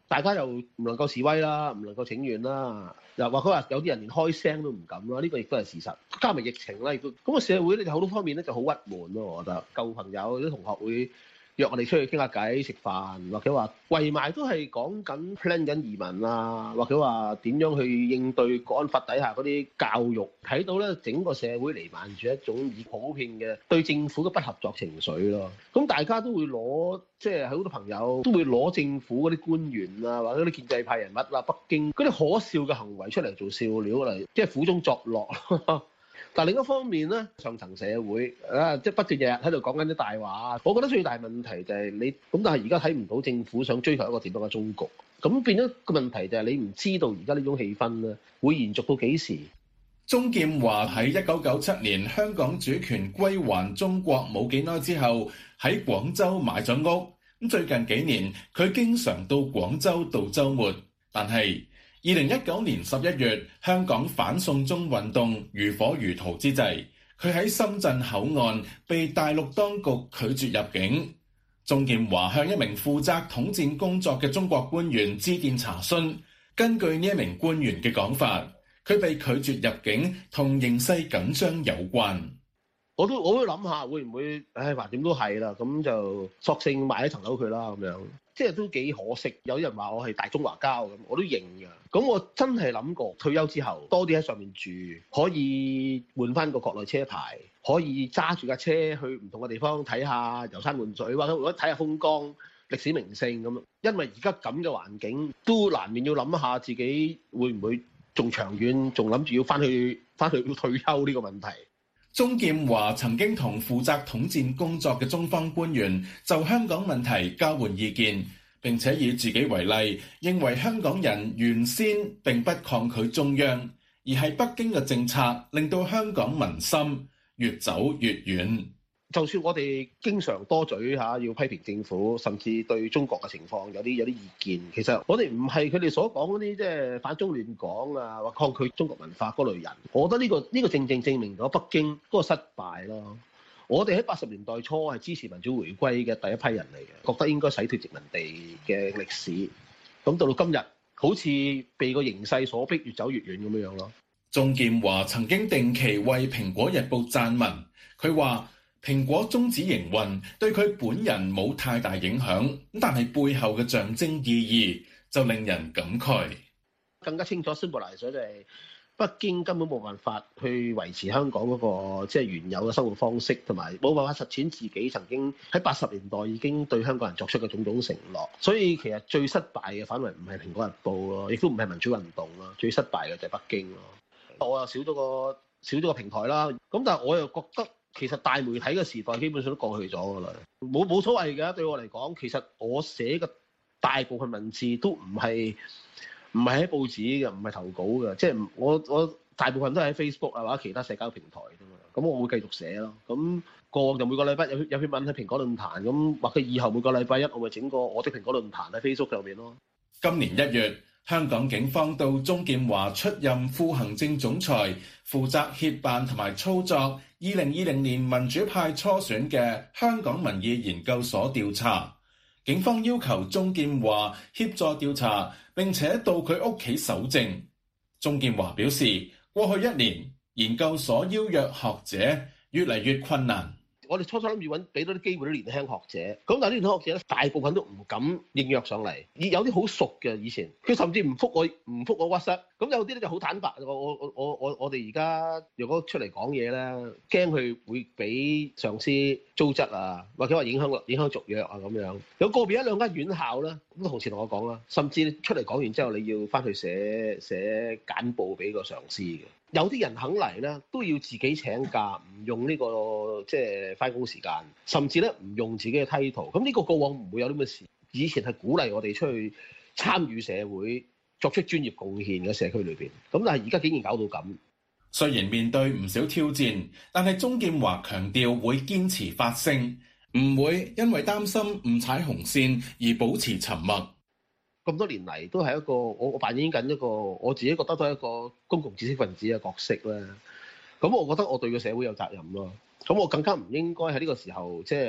大家又唔能夠示威啦，唔能夠請願啦，又或者話有啲人連開聲都唔敢啦，呢個亦都係事實。加埋疫情啦，亦都咁個社會咧就好多方面咧就好鬱悶咯。我覺得舊朋友啲同學會約我哋出去傾下偈、食飯，或者話圍埋都係講緊 plan 緊移民啊，或者話點樣去應對國安法底下嗰啲教育，睇到咧整個社會瀰漫住一種以普遍嘅對政府嘅不合作情緒咯。咁大家都會攞，即係好多朋友都會攞政府嗰啲官員啊，或者啲建制派人物啊，北京嗰啲可笑嘅行為出嚟做笑料嚟，即係苦中作樂。但另一方面咧，上層社會啊，即係不斷日日喺度講緊啲大話。我覺得最大問題就係你咁，但係而家睇唔到政府想追求一個點樣嘅中國，咁變咗個問題就係你唔知道而家呢種氣氛咧會延續到幾時。 鍾劍華喺1997年香港主權歸還中國冇幾耐之後，喺廣州買咗屋。咁最近幾年佢經常到廣州度週末，但係2019年11月，香港反送中運動如火如荼之際，佢喺深圳口岸被大陸當局拒絕入境。鍾劍華向一名負責統戰工作嘅中國官員致電查詢，根據呢一名官員嘅講法，佢被拒絕入境同形勢緊張有關。 我都諗下會唔會，橫掂都係啦，咁就索性買一層樓佢啦，咁樣即係都幾可惜。有人話我係大中華膠咁，我都認㗎。咁我真係諗過退休之後多啲喺上面住，可以換翻個國內車牌，可以揸住架車去唔同嘅地方睇下遊山玩水，或者睇下風光、歷史名勝咁。因為而家咁嘅環境，都難免要諗下自己會唔會仲長遠，仲諗住要翻去退休呢個問題。 鍾劍華曾經同負責統戰工作嘅中方官員就香港問題交換意見，並且以自己為例，認為香港人原先並不抗拒中央，而係北京嘅政策令到香港民心越走越遠。 就算我哋經常多嘴要批評政府，甚至對中國嘅情況有啲意見，其實我哋唔係佢哋所講嗰啲即係反中亂港啊，或抗拒中國文化嗰類人。我覺得呢個正正證明咗北京嗰個失敗咯。我哋喺80年代初係支持民主回歸嘅第一批人嚟嘅，覺得應該洗脫殖民地嘅歷史。咁到今日，好似被個形勢所逼，越走越遠咁樣咯。 鍾劍華曾經定期為《蘋果日報》撰文，佢話蘋果終止營運對佢本人冇太大影響，但係背後嘅象徵意義就令人感慨。 更加清楚 symbolize 咗就係北京根本冇辦法去維持香港嗰個即係原有嘅生活方式，同埋冇辦法實踐自己曾經喺80年代已經對香港人作出嘅種種承諾。所以其實最失敗嘅反為唔係《蘋果日報》咯，亦都唔係民主運動咯，最失敗嘅就係北京咯。我又少咗個平台啦，咁但係我又覺得其實大媒體嘅時代基本上都過去咗㗎啦，冇所謂嘅。對我嚟講，其實我寫嘅大部分文字都唔係喺報紙嘅，唔係投稿嘅，即係我大部分都係喺 Facebook 啊或者其他社交平台啫嘛。咁我會繼續寫咯。咁過往就每個禮拜有篇文喺蘋果論壇，咁或者以後每個禮拜一我咪整個我的蘋果論壇喺 Facebook 上面咯。 今年1月，香港警方到鍾劍華出任副行政總裁，負責協辦同埋操作2020年民主派初選嘅香港民意研究所調查。警方要求鍾劍華協助調查，並且到佢屋企搜證。鍾劍華表示，過去1年研究所邀約學者越嚟越困難。 我哋初諗住俾多啲機會啲年輕學者，咁但係啲年輕學者咧，大部分都唔敢應約上嚟。有啲好熟嘅以前，佢甚至唔覆我 WhatsApp。咁有啲咧就好坦白，我哋而家如果出嚟講嘢咧，驚佢會俾上司糟質啊，或者話影響續約啊咁樣。有個別1兩間院校咧，咁同事同我講啦，甚至出嚟講完之後，你要翻去寫簡報俾個上司嘅。有啲人肯嚟咧，都要自己請假，唔用呢個即係返工時間，甚至咧唔用自己嘅 title。咁呢個過往唔會有啲咁嘅事。以前係鼓勵我哋出去參與社會，作出專業貢獻嘅社區裏邊。咁但係而家竟然搞到咁。 雖然面對唔少挑戰，但係鍾劍華強調會堅持發聲，唔會因為擔心唔踩紅線而保持沉默。 咁多年嚟都係一個我扮演緊一個我自己覺得都係一個公共知識分子嘅角色啦。咁我覺得我對個社會有責任咯。咁我更加唔應該喺呢個時候即係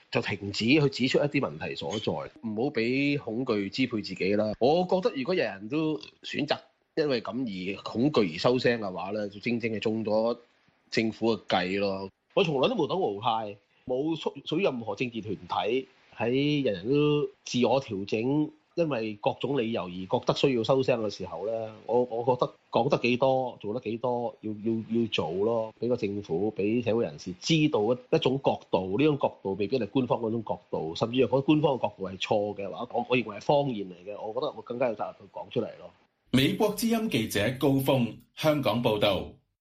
就停止去指出一啲問題所在，唔好俾恐懼支配自己啦。我覺得如果人人都選擇因為咁而恐懼而收聲嘅話咧，就正正係中咗政府嘅計咯。我從來都無黨無派，冇屬於任何政治團體，喺人人都自我調整，因為各種理由而覺得需要收聲嘅時候咧，我覺得講得幾多，做得幾多，要做咯，俾個政府，俾社會人士知道一種角度，呢種角度未必係官方嗰種角度，甚至如果官方嘅角度係錯嘅話，我認為係謊言嚟嘅，我覺得我更加有責任去講出嚟咯。 美國之音記者高峰，香港報導。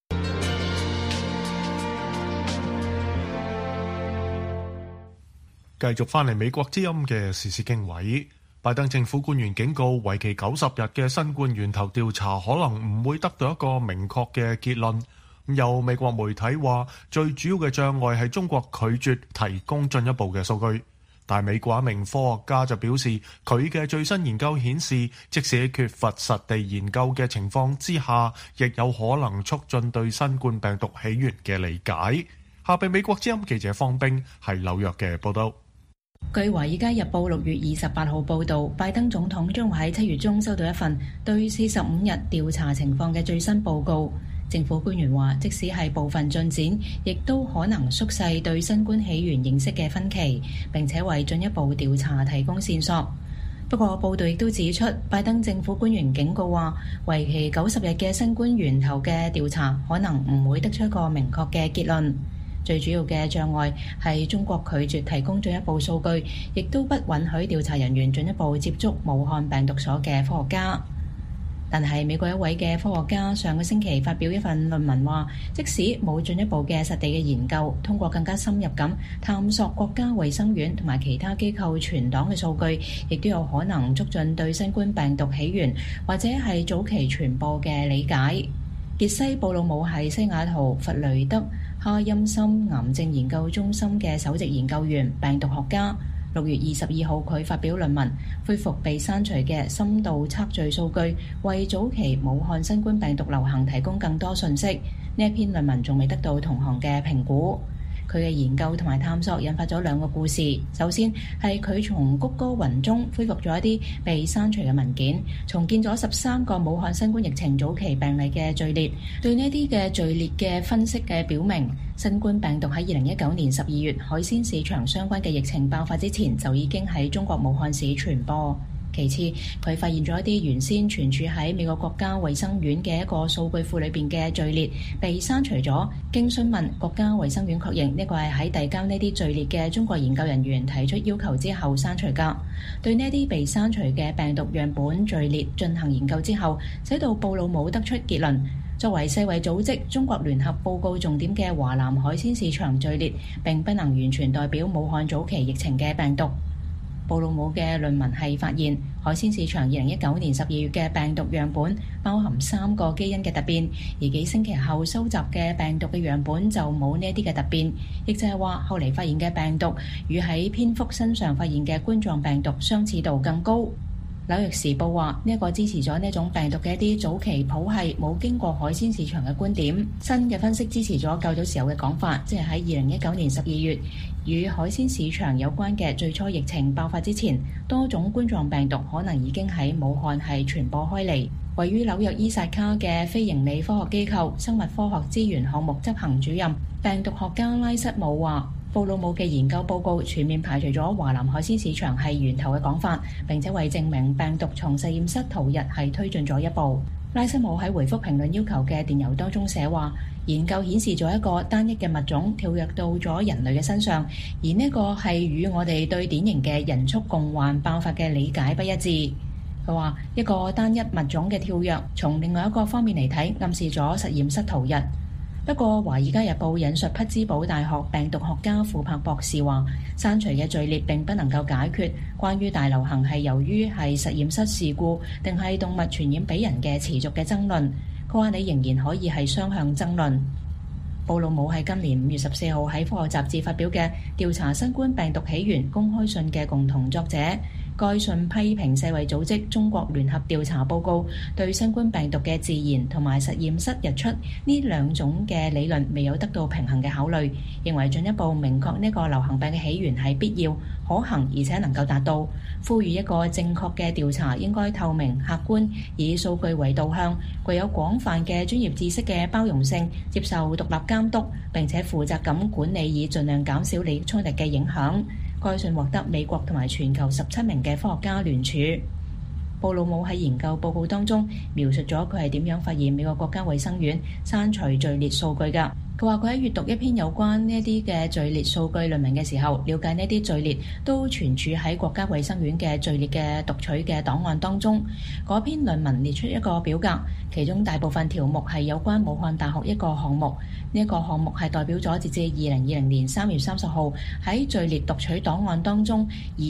繼續翻嚟美國之音嘅時事經緯，拜登政府官員警告，為期90日嘅新冠源頭調查可能唔會得到一個明確嘅結論。有美國媒體話，最主要嘅障礙係中國拒絕提供進一步嘅數據。但美國一名科學家就表示，佢嘅最新研究顯示，即使缺乏實地研究嘅情況之下，亦有可能促進對新冠病毒起源嘅理解。下邊美國之音記者方冰係紐約嘅報道。 據《華爾街日報》6月28號報導，拜登總統將會喺7月中收到一份對45日調查情況嘅最新報告。政府官員話，即使係部分進展，亦都可能縮細對新冠起源認識嘅分歧，並且為進一步調查提供線索。不過，報導亦都指出，拜登政府官員警告話，為期90日嘅新冠源頭嘅調查可能唔會得出一個明確嘅結論。最主要嘅障礙係中國拒絕提供進一步數據，亦都不允許調查人員進一步接觸武漢病毒所嘅科學家。但係美國一位嘅科學家上個星期發表一份論文話，即使冇進一步嘅實地嘅研究，通過更加深入咁探索國家衛生院同埋其他機構存檔嘅數據，亦都有可能促進對新冠病毒起源或者係早期傳播嘅理解。傑西布魯姆係西雅圖弗雷德哈欽森癌症研究中心嘅首席研究員、病毒學家。6月22號，佢發表論文，恢復被刪除嘅深度測序數據，為早期武漢新冠病毒流行提供更多信息。呢一篇論文仲未得到同行嘅評估。佢嘅研究同埋探索引發咗兩個故事。首先係佢從谷歌雲中恢復咗一啲被刪除嘅文件，重建咗13個武漢新冠疫情早期病例嘅序列。對呢啲嘅序列嘅分析嘅表明，新冠病毒喺2019年12月海鮮市場相關嘅疫情爆發之前就已經喺中國武漢市傳播。其次，佢發現咗一啲原先存儲喺美國國家衛生院嘅一個數據庫裏邊嘅序列被刪除咗。經詢問國家衛生院確認呢個係喺遞交呢啲序列嘅中國研究人員提出要求之後刪除㗎。對呢啲被刪除嘅病毒樣本序列進行研究之後，使到布魯姆得出結論，作為世衛組織中國聯合報告重點嘅華南海鮮市場序列並不能完全代表武漢早期疫情嘅病毒。布魯姆嘅論文係發現，海鮮市場2019年12月嘅病毒樣本包含3個基因嘅突變，而幾星期後收集嘅病毒嘅樣本就冇呢一啲嘅突變，亦就係話後嚟發現嘅病毒與喺蝙蝠身上發現嘅冠狀病毒相似度更高。紐約時報話，呢一個支持咗呢種病毒嘅一啲早期譜系冇經過海鮮市場嘅觀點。新嘅分析支持咗較早時候嘅講法，即係喺2019年12月與海鮮市場有關嘅最初疫情爆發之前，多種冠狀病毒可能已經喺武漢係傳播開嚟。位於紐約伊薩卡嘅非營利科學機構生物科學資源項目執行主任病毒學家拉瑟姆話，布魯姆嘅研究報告全面排除咗華南海鮮市場係源頭嘅講法，並且為證明病毒從實驗室逃逸係推進咗一步。拉瑟姆喺回覆評論要求嘅電郵當中寫話，研究顯示咗一個單一嘅物種跳躍到咗人類嘅身上，而呢個係與我哋對典型嘅人畜共患爆發嘅理解不一致。佢話一個單一物種嘅跳躍，從另外一個方面嚟睇，暗示咗實驗室逃逸。不過，《華爾街日報》引述匹茲堡大學病毒學家庫珀博士話，刪除嘅序列並不能夠解決關於大流行係由於係實驗室事故定係動物傳染俾人嘅持續嘅爭論。佢話你仍然可以係雙向爭論。布魯姆係今年5月14號喺科學雜誌發表嘅調查新冠病毒起源公開信嘅共同作者。 該信批評世衛組織中國聯合調查報告對新冠病毒嘅自然同埋實驗室日出呢兩種嘅理論未有得到平衡嘅考慮，認為進一步明確呢個流行病嘅起源係必要、可行而且能夠達到。呼籲一個正確嘅調查應該透明、客觀，以數據為導向，具有廣泛嘅專業知識嘅包容性，接受獨立監督，並且負責咁管理，以盡量減少利益衝突嘅影響。該信獲得美國同埋全球17名嘅科學家聯署。布魯姆喺研究報告當中描述咗佢係點樣發現美國國家衛生院刪除序列數據㗎。佢話佢喺閱讀一篇有關呢一啲嘅序列數據論文嘅時候，了解呢啲序列都存儲喺國家衛生院嘅序列嘅讀取嘅檔案當中。嗰篇論文列出一個表格，其中大部分條目係有關武漢大學一個項目。呢一個項目係代表咗截至2020年3月30號喺序列讀取檔案當中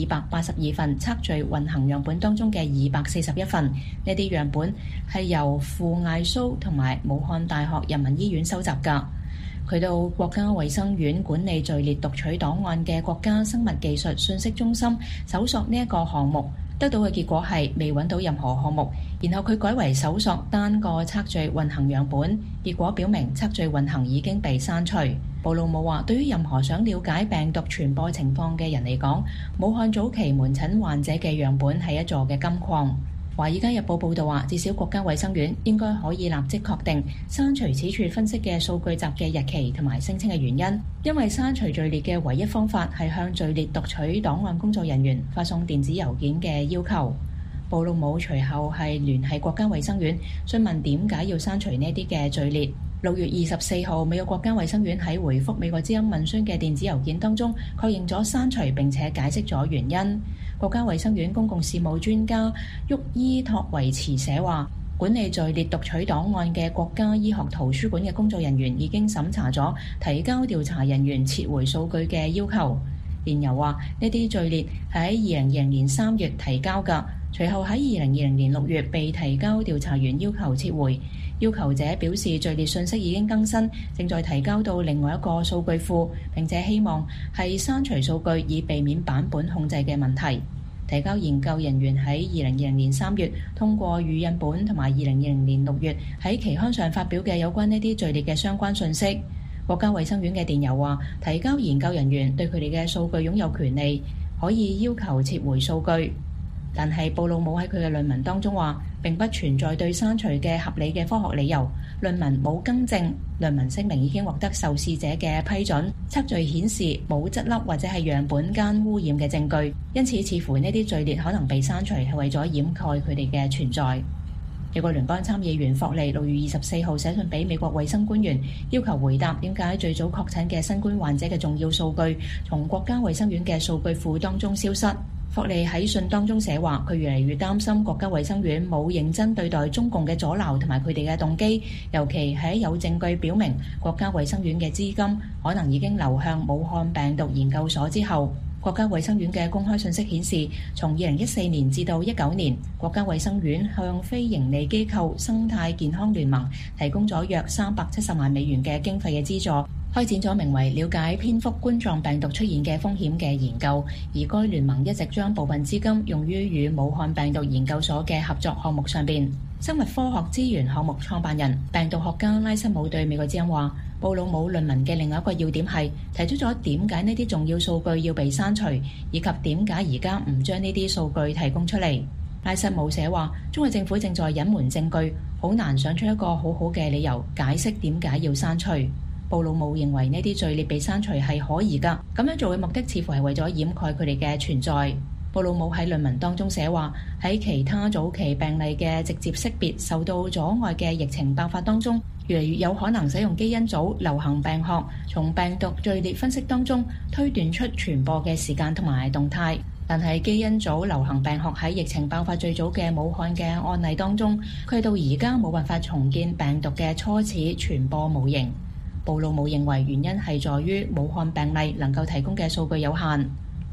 282份測序運行樣本當中嘅241份。呢啲樣本係由傅艾蘇同埋武漢大學人民醫院收集㗎。佢到國家衛生院管理序列讀取檔案嘅國家生物技術信息中心搜索呢一個項目，得到嘅結果係未揾到任何項目。然後佢改為搜索單個測序運行樣本，結果表明測序運行已經被刪除。布魯姆話：對於任何想了解病毒傳播情況嘅人嚟講，武漢早期門診患者嘅樣本係一座嘅金礦。《華爾街日報》報導話，至少國家衛生院應該可以立即確定刪除此處分析嘅數據集嘅日期同埋聲稱嘅原因，因為刪除序列嘅唯一方法係向序列讀取檔案工作人員發送電子郵件嘅要求。布魯姆隨後係聯繫國家衛生院，詢問點解要刪除呢啲嘅序列。6月24號，美國國家衛生院喺回覆美國之音問詢嘅電子郵件當中，確認咗刪除並且解釋咗原因。國家衛生院公共事務專家沃伊托維茨寫話，管理序列讀取檔案嘅國家醫學圖書館嘅工作人員已經審查咗提交調查人員撤回數據嘅要求。連由話呢啲序列喺2020年3月提交㗎，隨後喺2020年6月被提交調查員要求撤回。要求者表示序列信息已經更新，正在提交到另外一個數據庫，並且希望係刪除數據以避免版本控制嘅問題。提交研究人員喺2020年3月通過預印本同埋2020年6月喺期刊上發表嘅有關呢啲序列嘅相關信息。國家衛生院嘅電郵話，提交研究人員對佢哋嘅數據擁有權利，可以要求撤回數據。但係布魯姆喺佢嘅論文當中話，並不存在對刪除嘅合理嘅科學理由。論文冇更正，論文聲明已經獲得受試者嘅批准。測序顯示冇質粒或者係樣本間污染嘅證據，因此似乎呢啲序列可能被刪除係為咗掩蓋佢哋嘅存在。有個聯邦參議員霍利6月24號寫信俾美國衛生官員，要求回答點解最早確診嘅新冠患者嘅重要數據從國家衛生院嘅數據庫當中消失。霍利喺信當中寫話，佢越嚟越擔心國家衛生院冇認真對待中共嘅阻撓同埋佢哋嘅動機，尤其喺有證據表明國家衛生院嘅資金可能已經流向武漢病毒研究所之後。國家衛生院嘅公開信息顯示，從2014年至到19年，國家衛生院向非營利機構生態健康聯盟提供咗約370萬美元嘅經費嘅資助，開展咗名為了解蝙蝠冠狀病毒出現嘅風險嘅研究，而該聯盟一直將部分資金用於與武漢病毒研究所嘅合作項目上邊。生物科學資源項目創辦人、病毒學家拉瑟姆對美國之音話，布魯姆論文嘅另外一個要點係提出咗點解呢啲重要數據要被刪除，以及點解而家唔將呢啲數據提供出嚟。拉瑟姆寫話，中國政府正在隱瞞證據，好難想出一個好好嘅理由解釋點解要刪除。布魯姆認為呢啲序列被刪除係可疑㗎，咁樣做嘅目的似乎係為咗掩蓋佢哋嘅存在。布魯姆喺論文當中寫話，喺其他早期病例嘅直接識別受到阻礙嘅疫情爆發當中，越嚟越有可能使用基因組流行病學從病毒序列分析當中推斷出傳播嘅時間同埋動態。但係基因組流行病學喺疫情爆發最早嘅武漢嘅案例當中，佢到而家冇辦法重建病毒嘅初始傳播模型。布魯姆認為原因係在於武漢病例能夠提供嘅數據有限。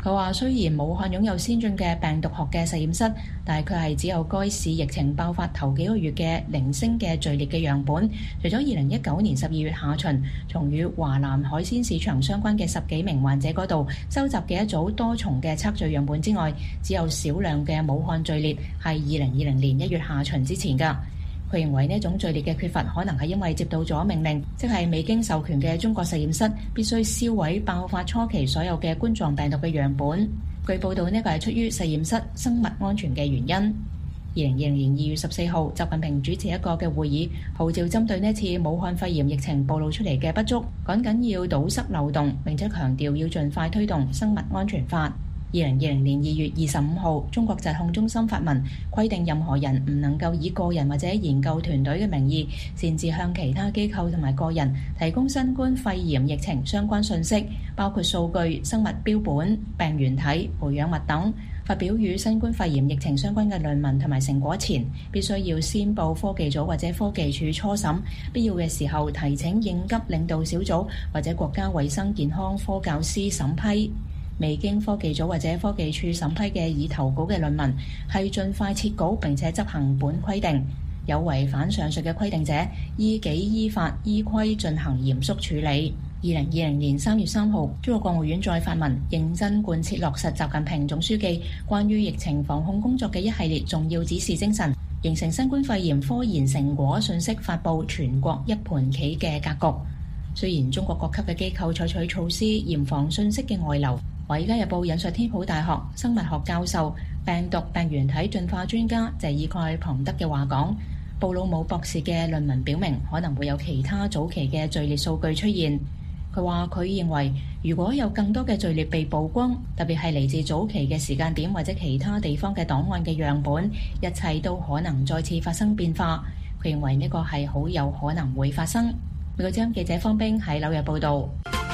佢話雖然武漢擁有先進嘅病毒學嘅實驗室，但係佢係只有該市疫情爆發頭幾個月嘅零星嘅序列嘅樣本。除咗2019年12月下旬從與華南海鮮市場相關嘅10幾名患者嗰度收集嘅一組多重嘅測序樣本之外，只有少量嘅武漢序列係2020年1月下旬之前㗎。佢認為呢種序列嘅缺乏可能係因為接到咗命令，即係未經授權嘅中國實驗室必須銷毀爆發初期所有嘅冠狀病毒嘅樣本。據報道，呢個係出於實驗室生物安全嘅原因。2020年2月14號，習近平主持一個嘅會議，號召針對呢次武漢肺炎疫情暴露出嚟嘅不足，趕緊要堵塞漏洞，並且強調要盡快推動生物安全法。2020年2月25號，中國疾控中心發文規定，任何人唔能夠以個人或者研究團隊嘅名義，擅自向其他機構同埋個人提供新冠肺炎疫情相關信息，包括數據、生物標本、病原體、培養物等。發表與新冠肺炎疫情相關嘅論文同埋成果前，必須要先報科技組或者科技處初審，必要嘅時候提請應急領導小組或者國家衛生健康科教司審批。未經科技組或者科技處審批嘅已投稿嘅論文，係盡快撤稿並且執行本規定。有違反上述嘅規定者，依紀依法依規進行嚴肅處理。2020年3月3號，中國國務院再發文，認真貫徹落實習近平總書記關於疫情防控工作嘅一系列重要指示精神，形成新冠肺炎科研成果信息發布全國一盤棋嘅格局。雖然中國各級嘅機構採取措施嚴防信息嘅外流，《華爾街日報》引述天普大學生物學教授、病毒病原體進化專家謝爾蓋龐德嘅話講，布魯姆博士嘅論文表明可能會有其他早期嘅序列數據出現。佢話佢認為，如果有更多嘅序列被曝光，特別係嚟自早期嘅時間點或者其他地方嘅檔案嘅樣本，一切都可能再次發生變化。佢認為呢個係好有可能會發生。美國之音記者方冰喺紐約報導。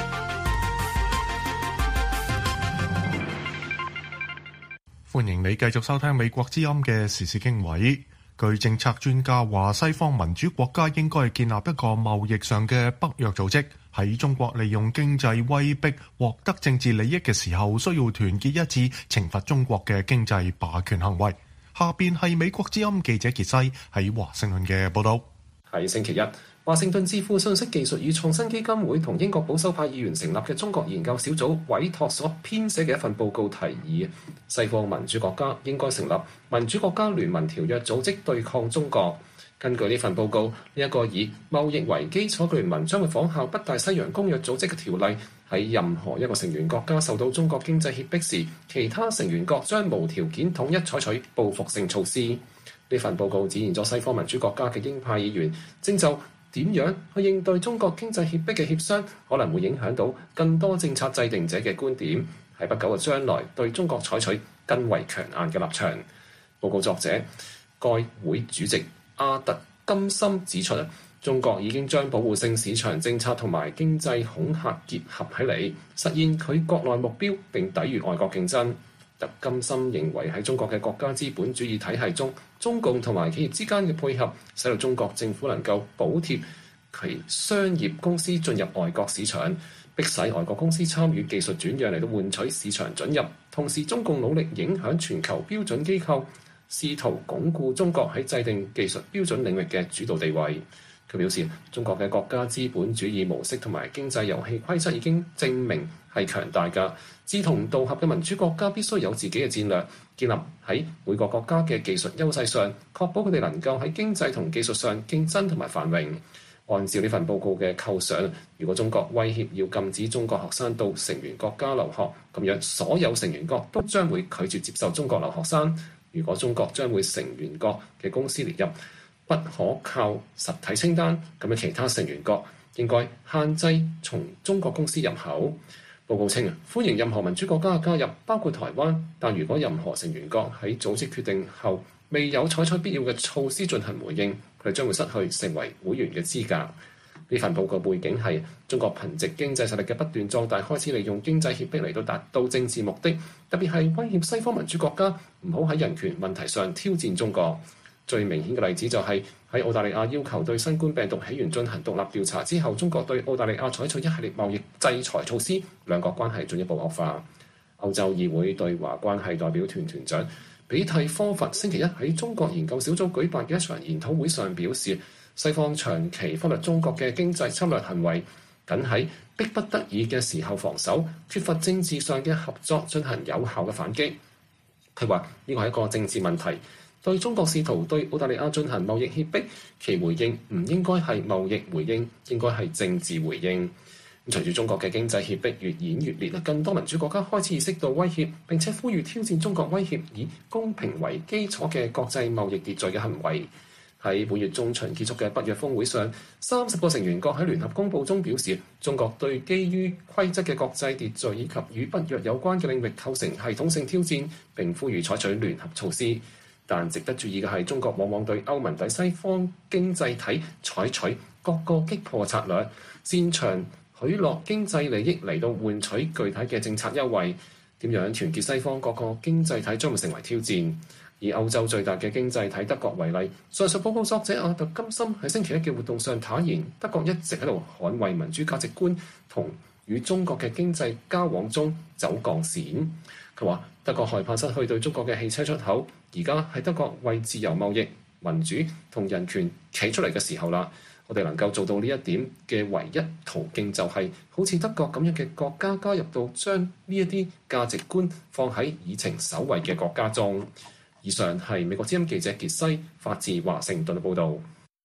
歡迎你繼續收聽美國之音嘅時事經緯。據政策專家話，西方民主國家應該建立一個貿易上嘅北約組織，喺中國利用經濟威逼獲得政治利益嘅時候，需要團結一致懲罰中國嘅經濟霸權行為。下邊係美國之音記者傑西喺華盛頓嘅報導。 喺星期一，華盛頓智庫信息技術與創新基金會同英國保守派議員成立嘅中國研究小組委託所編寫嘅一份報告提議，西方民主國家應該成立民主國家聯盟條約組織對抗中國。根據呢份報告，呢一個以貿易為基礎嘅聯盟將會仿效北大西洋公約組織嘅條例，喺任何一個成員國家受到中國經濟脅迫時，其他成員國將無條件統一採取報復性措施。呢份報告展現咗西方民主國家嘅鷹派議員正就點樣去應對中國經濟脅迫嘅協商，可能會影響到更多政策制定者嘅觀點，喺不久嘅將來對中國採取更為強硬嘅立場。報告作者該會主席阿特金森指出，中國已經將保護性市場政策同埋經濟恐嚇結合起嚟，實現佢國內目標並抵禦外國競爭。特金森認為喺中國嘅國家資本主義體系中，中共同埋企業之間嘅配合，使到中國政府能夠補貼其商業公司進入外國市場，迫使外國公司參與技術轉讓嚟到換取市場准入。同時，中共努力影響全球標準機構，試圖鞏固中國喺制定技術標準領域嘅主導地位。佢表示，中國嘅國家資本主義模式同埋經濟遊戲規則已經證明係強大㗎。志同道合嘅民主國家必須有自己嘅戰略，建立喺每個國家嘅技術優勢上，確保佢哋能夠喺經濟同技術上競爭同埋繁榮。按照呢份報告嘅構想，如果中國威脅要禁止中國學生到成員國家留學，咁樣所有成員國都將會拒絕接受中國留學生。如果中國將會成員國嘅公司列入不可靠實體清單，咁樣其他成員國應該限制從中國公司入口。報告稱歡迎任何民主國家嘅加入，包括台灣，但如果任何成員國喺組織決定後未有採取必要嘅措施進行回應，佢哋將會失去成為會員嘅資格。呢份報告背景係中國憑藉經濟實力嘅不斷壯大，開始利用經濟脅迫嚟到達到政治目的，特別係威脅西方民主國家唔好喺人權問題上挑戰中國。最明顯嘅例子就係喺澳大利亞要求對新冠病毒起源進行獨立調查之後，中國對澳大利亞採取一系列貿易制裁措施，兩國關係進一步惡化。 歐洲議會對華關係代表團團長比蒂科佛星期一喺中國研究小組舉辦嘅一場研討會上表示，西方長期忽略中國嘅經濟侵略行為，僅喺迫不得已嘅時候防守，缺乏政治上嘅合作進行有效嘅反擊。佢話呢個係一個政治問題，對中國試圖對澳大利亞進行貿易脅迫，其回應唔應該係貿易回應，應該係政治回應。隨住中國嘅經濟脅迫越演越烈，更多民主國家開始意識到威脅，並且呼籲挑戰中國威脅以公平為基礎嘅國際貿易秩序嘅行為。喺本月中旬結束嘅北約峰會上，30個成員國喺聯合公報中表示，中國對基於規則嘅國際秩序以及與北約有關嘅領域構成系統性挑戰，並呼籲採取聯合措施。但值得注意嘅係，中國往往對歐盟等西方經濟體採取各個擊破策略，擅長許諾經濟利益嚟到換取具體嘅政策優惠。點樣團結西方各個經濟體將會成為挑戰。以歐洲最大嘅經濟體德國為例，上述報告作者阿特金森喺星期一嘅活動上坦言，德國一直喺度捍衛民主價值觀同與中國嘅經濟交往中走鋼線。佢話德國害怕失去對中國嘅汽車出口，而家係德國為自由貿易、民主同人權企出嚟嘅時候啦。我哋能夠做到呢一點嘅唯一途徑就係好似德國咁樣嘅國家加入到將呢一啲價值觀放喺議程首位嘅國家中。以上係美國之音記者傑西發自華盛頓嘅報導。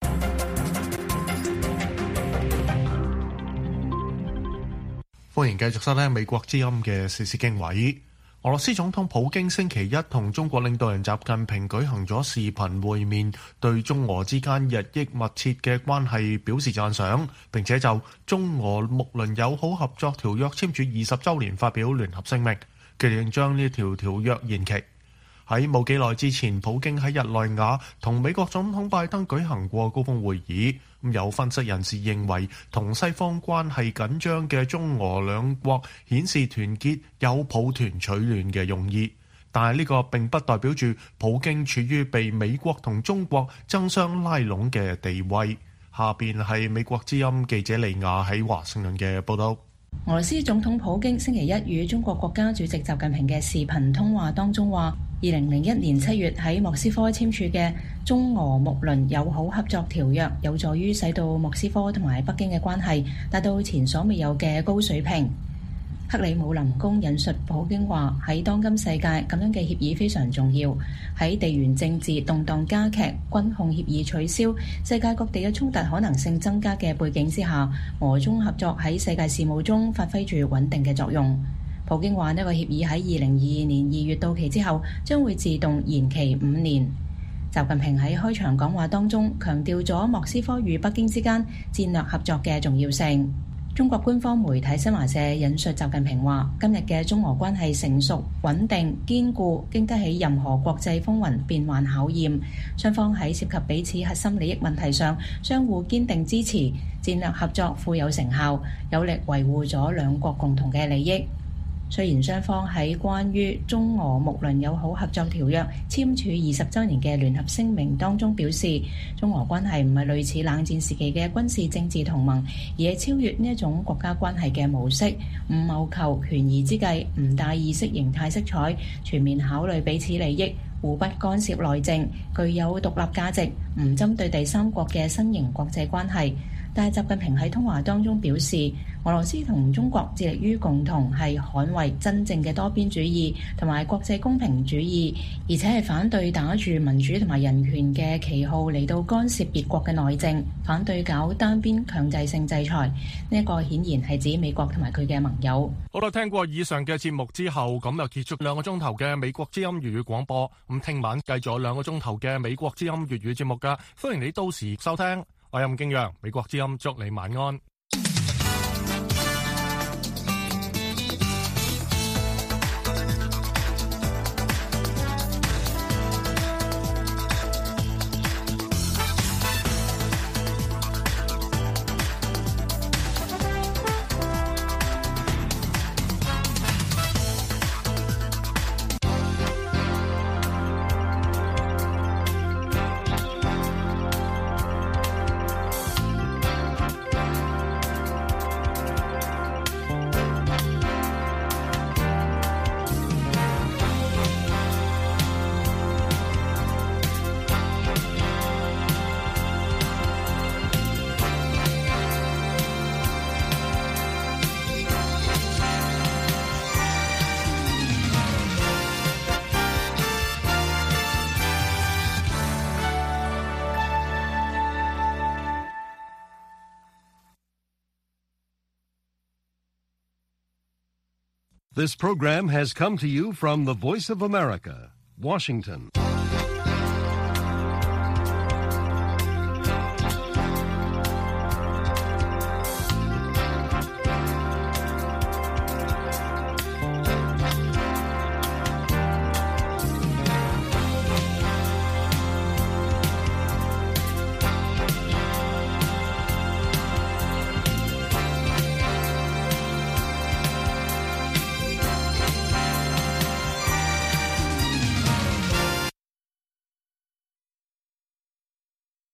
歡迎繼續收聽美國之音嘅時事經緯。俄羅斯總統普京星期一同中國領導人習近平舉行咗視頻會面，對中俄之間日益密切嘅關係表示讚賞，並且就中俄睦鄰友好合作條約簽署20週年發表聯合聲明，決定將呢條條約延期。喺冇幾耐之前，普京喺日內瓦同美國總統拜登舉行過高峰會議。有分析人士認為，同西方關係緊張嘅中俄兩國顯示團結有抱團取暖嘅用意，但係呢個並不代表住普京處於被美國同中國爭相拉攏嘅地位。下邊係美國之音記者利亞喺華盛頓嘅報道。 俄羅斯總統普京星期一與中國國家主席習近平嘅視頻通話當中話，2001年7月喺莫斯科簽署嘅中俄睦鄰友好合作條約，有助於使到莫斯科同埋北京嘅關係達到前所未有嘅高水平。克里姆林宮引述普京話：喺當今世界，咁樣嘅協議非常重要。喺地緣政治動盪加劇、軍控協議取消、世界各地嘅衝突可能性增加嘅背景之下，俄中合作喺世界事務中發揮住穩定嘅作用。普京話呢個協議喺2022年2月到期之後，將會自動延期5年。習近平喺開場講話當中強調咗莫斯科與北京之間戰略合作嘅重要性。中國官方媒體新華社引述習近平話：今日嘅中俄關係成熟、穩定、堅固，經得起任何國際風雲變幻考驗。雙方喺涉及彼此核心利益問題上，相互堅定支持，戰略合作富有成效，有力維護咗兩國共同嘅利益。雖然雙方喺關於中俄睦鄰友好合作條約簽署20週年嘅聯合聲明當中表示，中俄關係唔係類似冷戰時期嘅軍事政治同盟，而係超越呢一種國家關係嘅模式，唔謀求權宜之計，唔帶意識形態色彩，全面考慮彼此利益，互不干涉內政，具有獨立價值，唔針對第三國嘅新型國際關係。但係習近平喺通話當中表示，俄羅斯同中國致力於共同係捍衛真正嘅多邊主義同埋國際公平主義，而且係反對打住民主同埋人權嘅旗號嚟到干涉別國嘅內政，反對搞單邊強制性制裁。呢一個顯然係指美國同埋佢嘅盟友。 好啦，聽過以上嘅節目之後，咁就結束2個鐘頭嘅美國之音粵語廣播。咁聽晚繼續有2個鐘頭嘅美國之音粵語節目㗎，歡迎你到時收聽。我係任敬陽，美國之音祝你晚安。 This program has come to you from the Voice of America, Washington.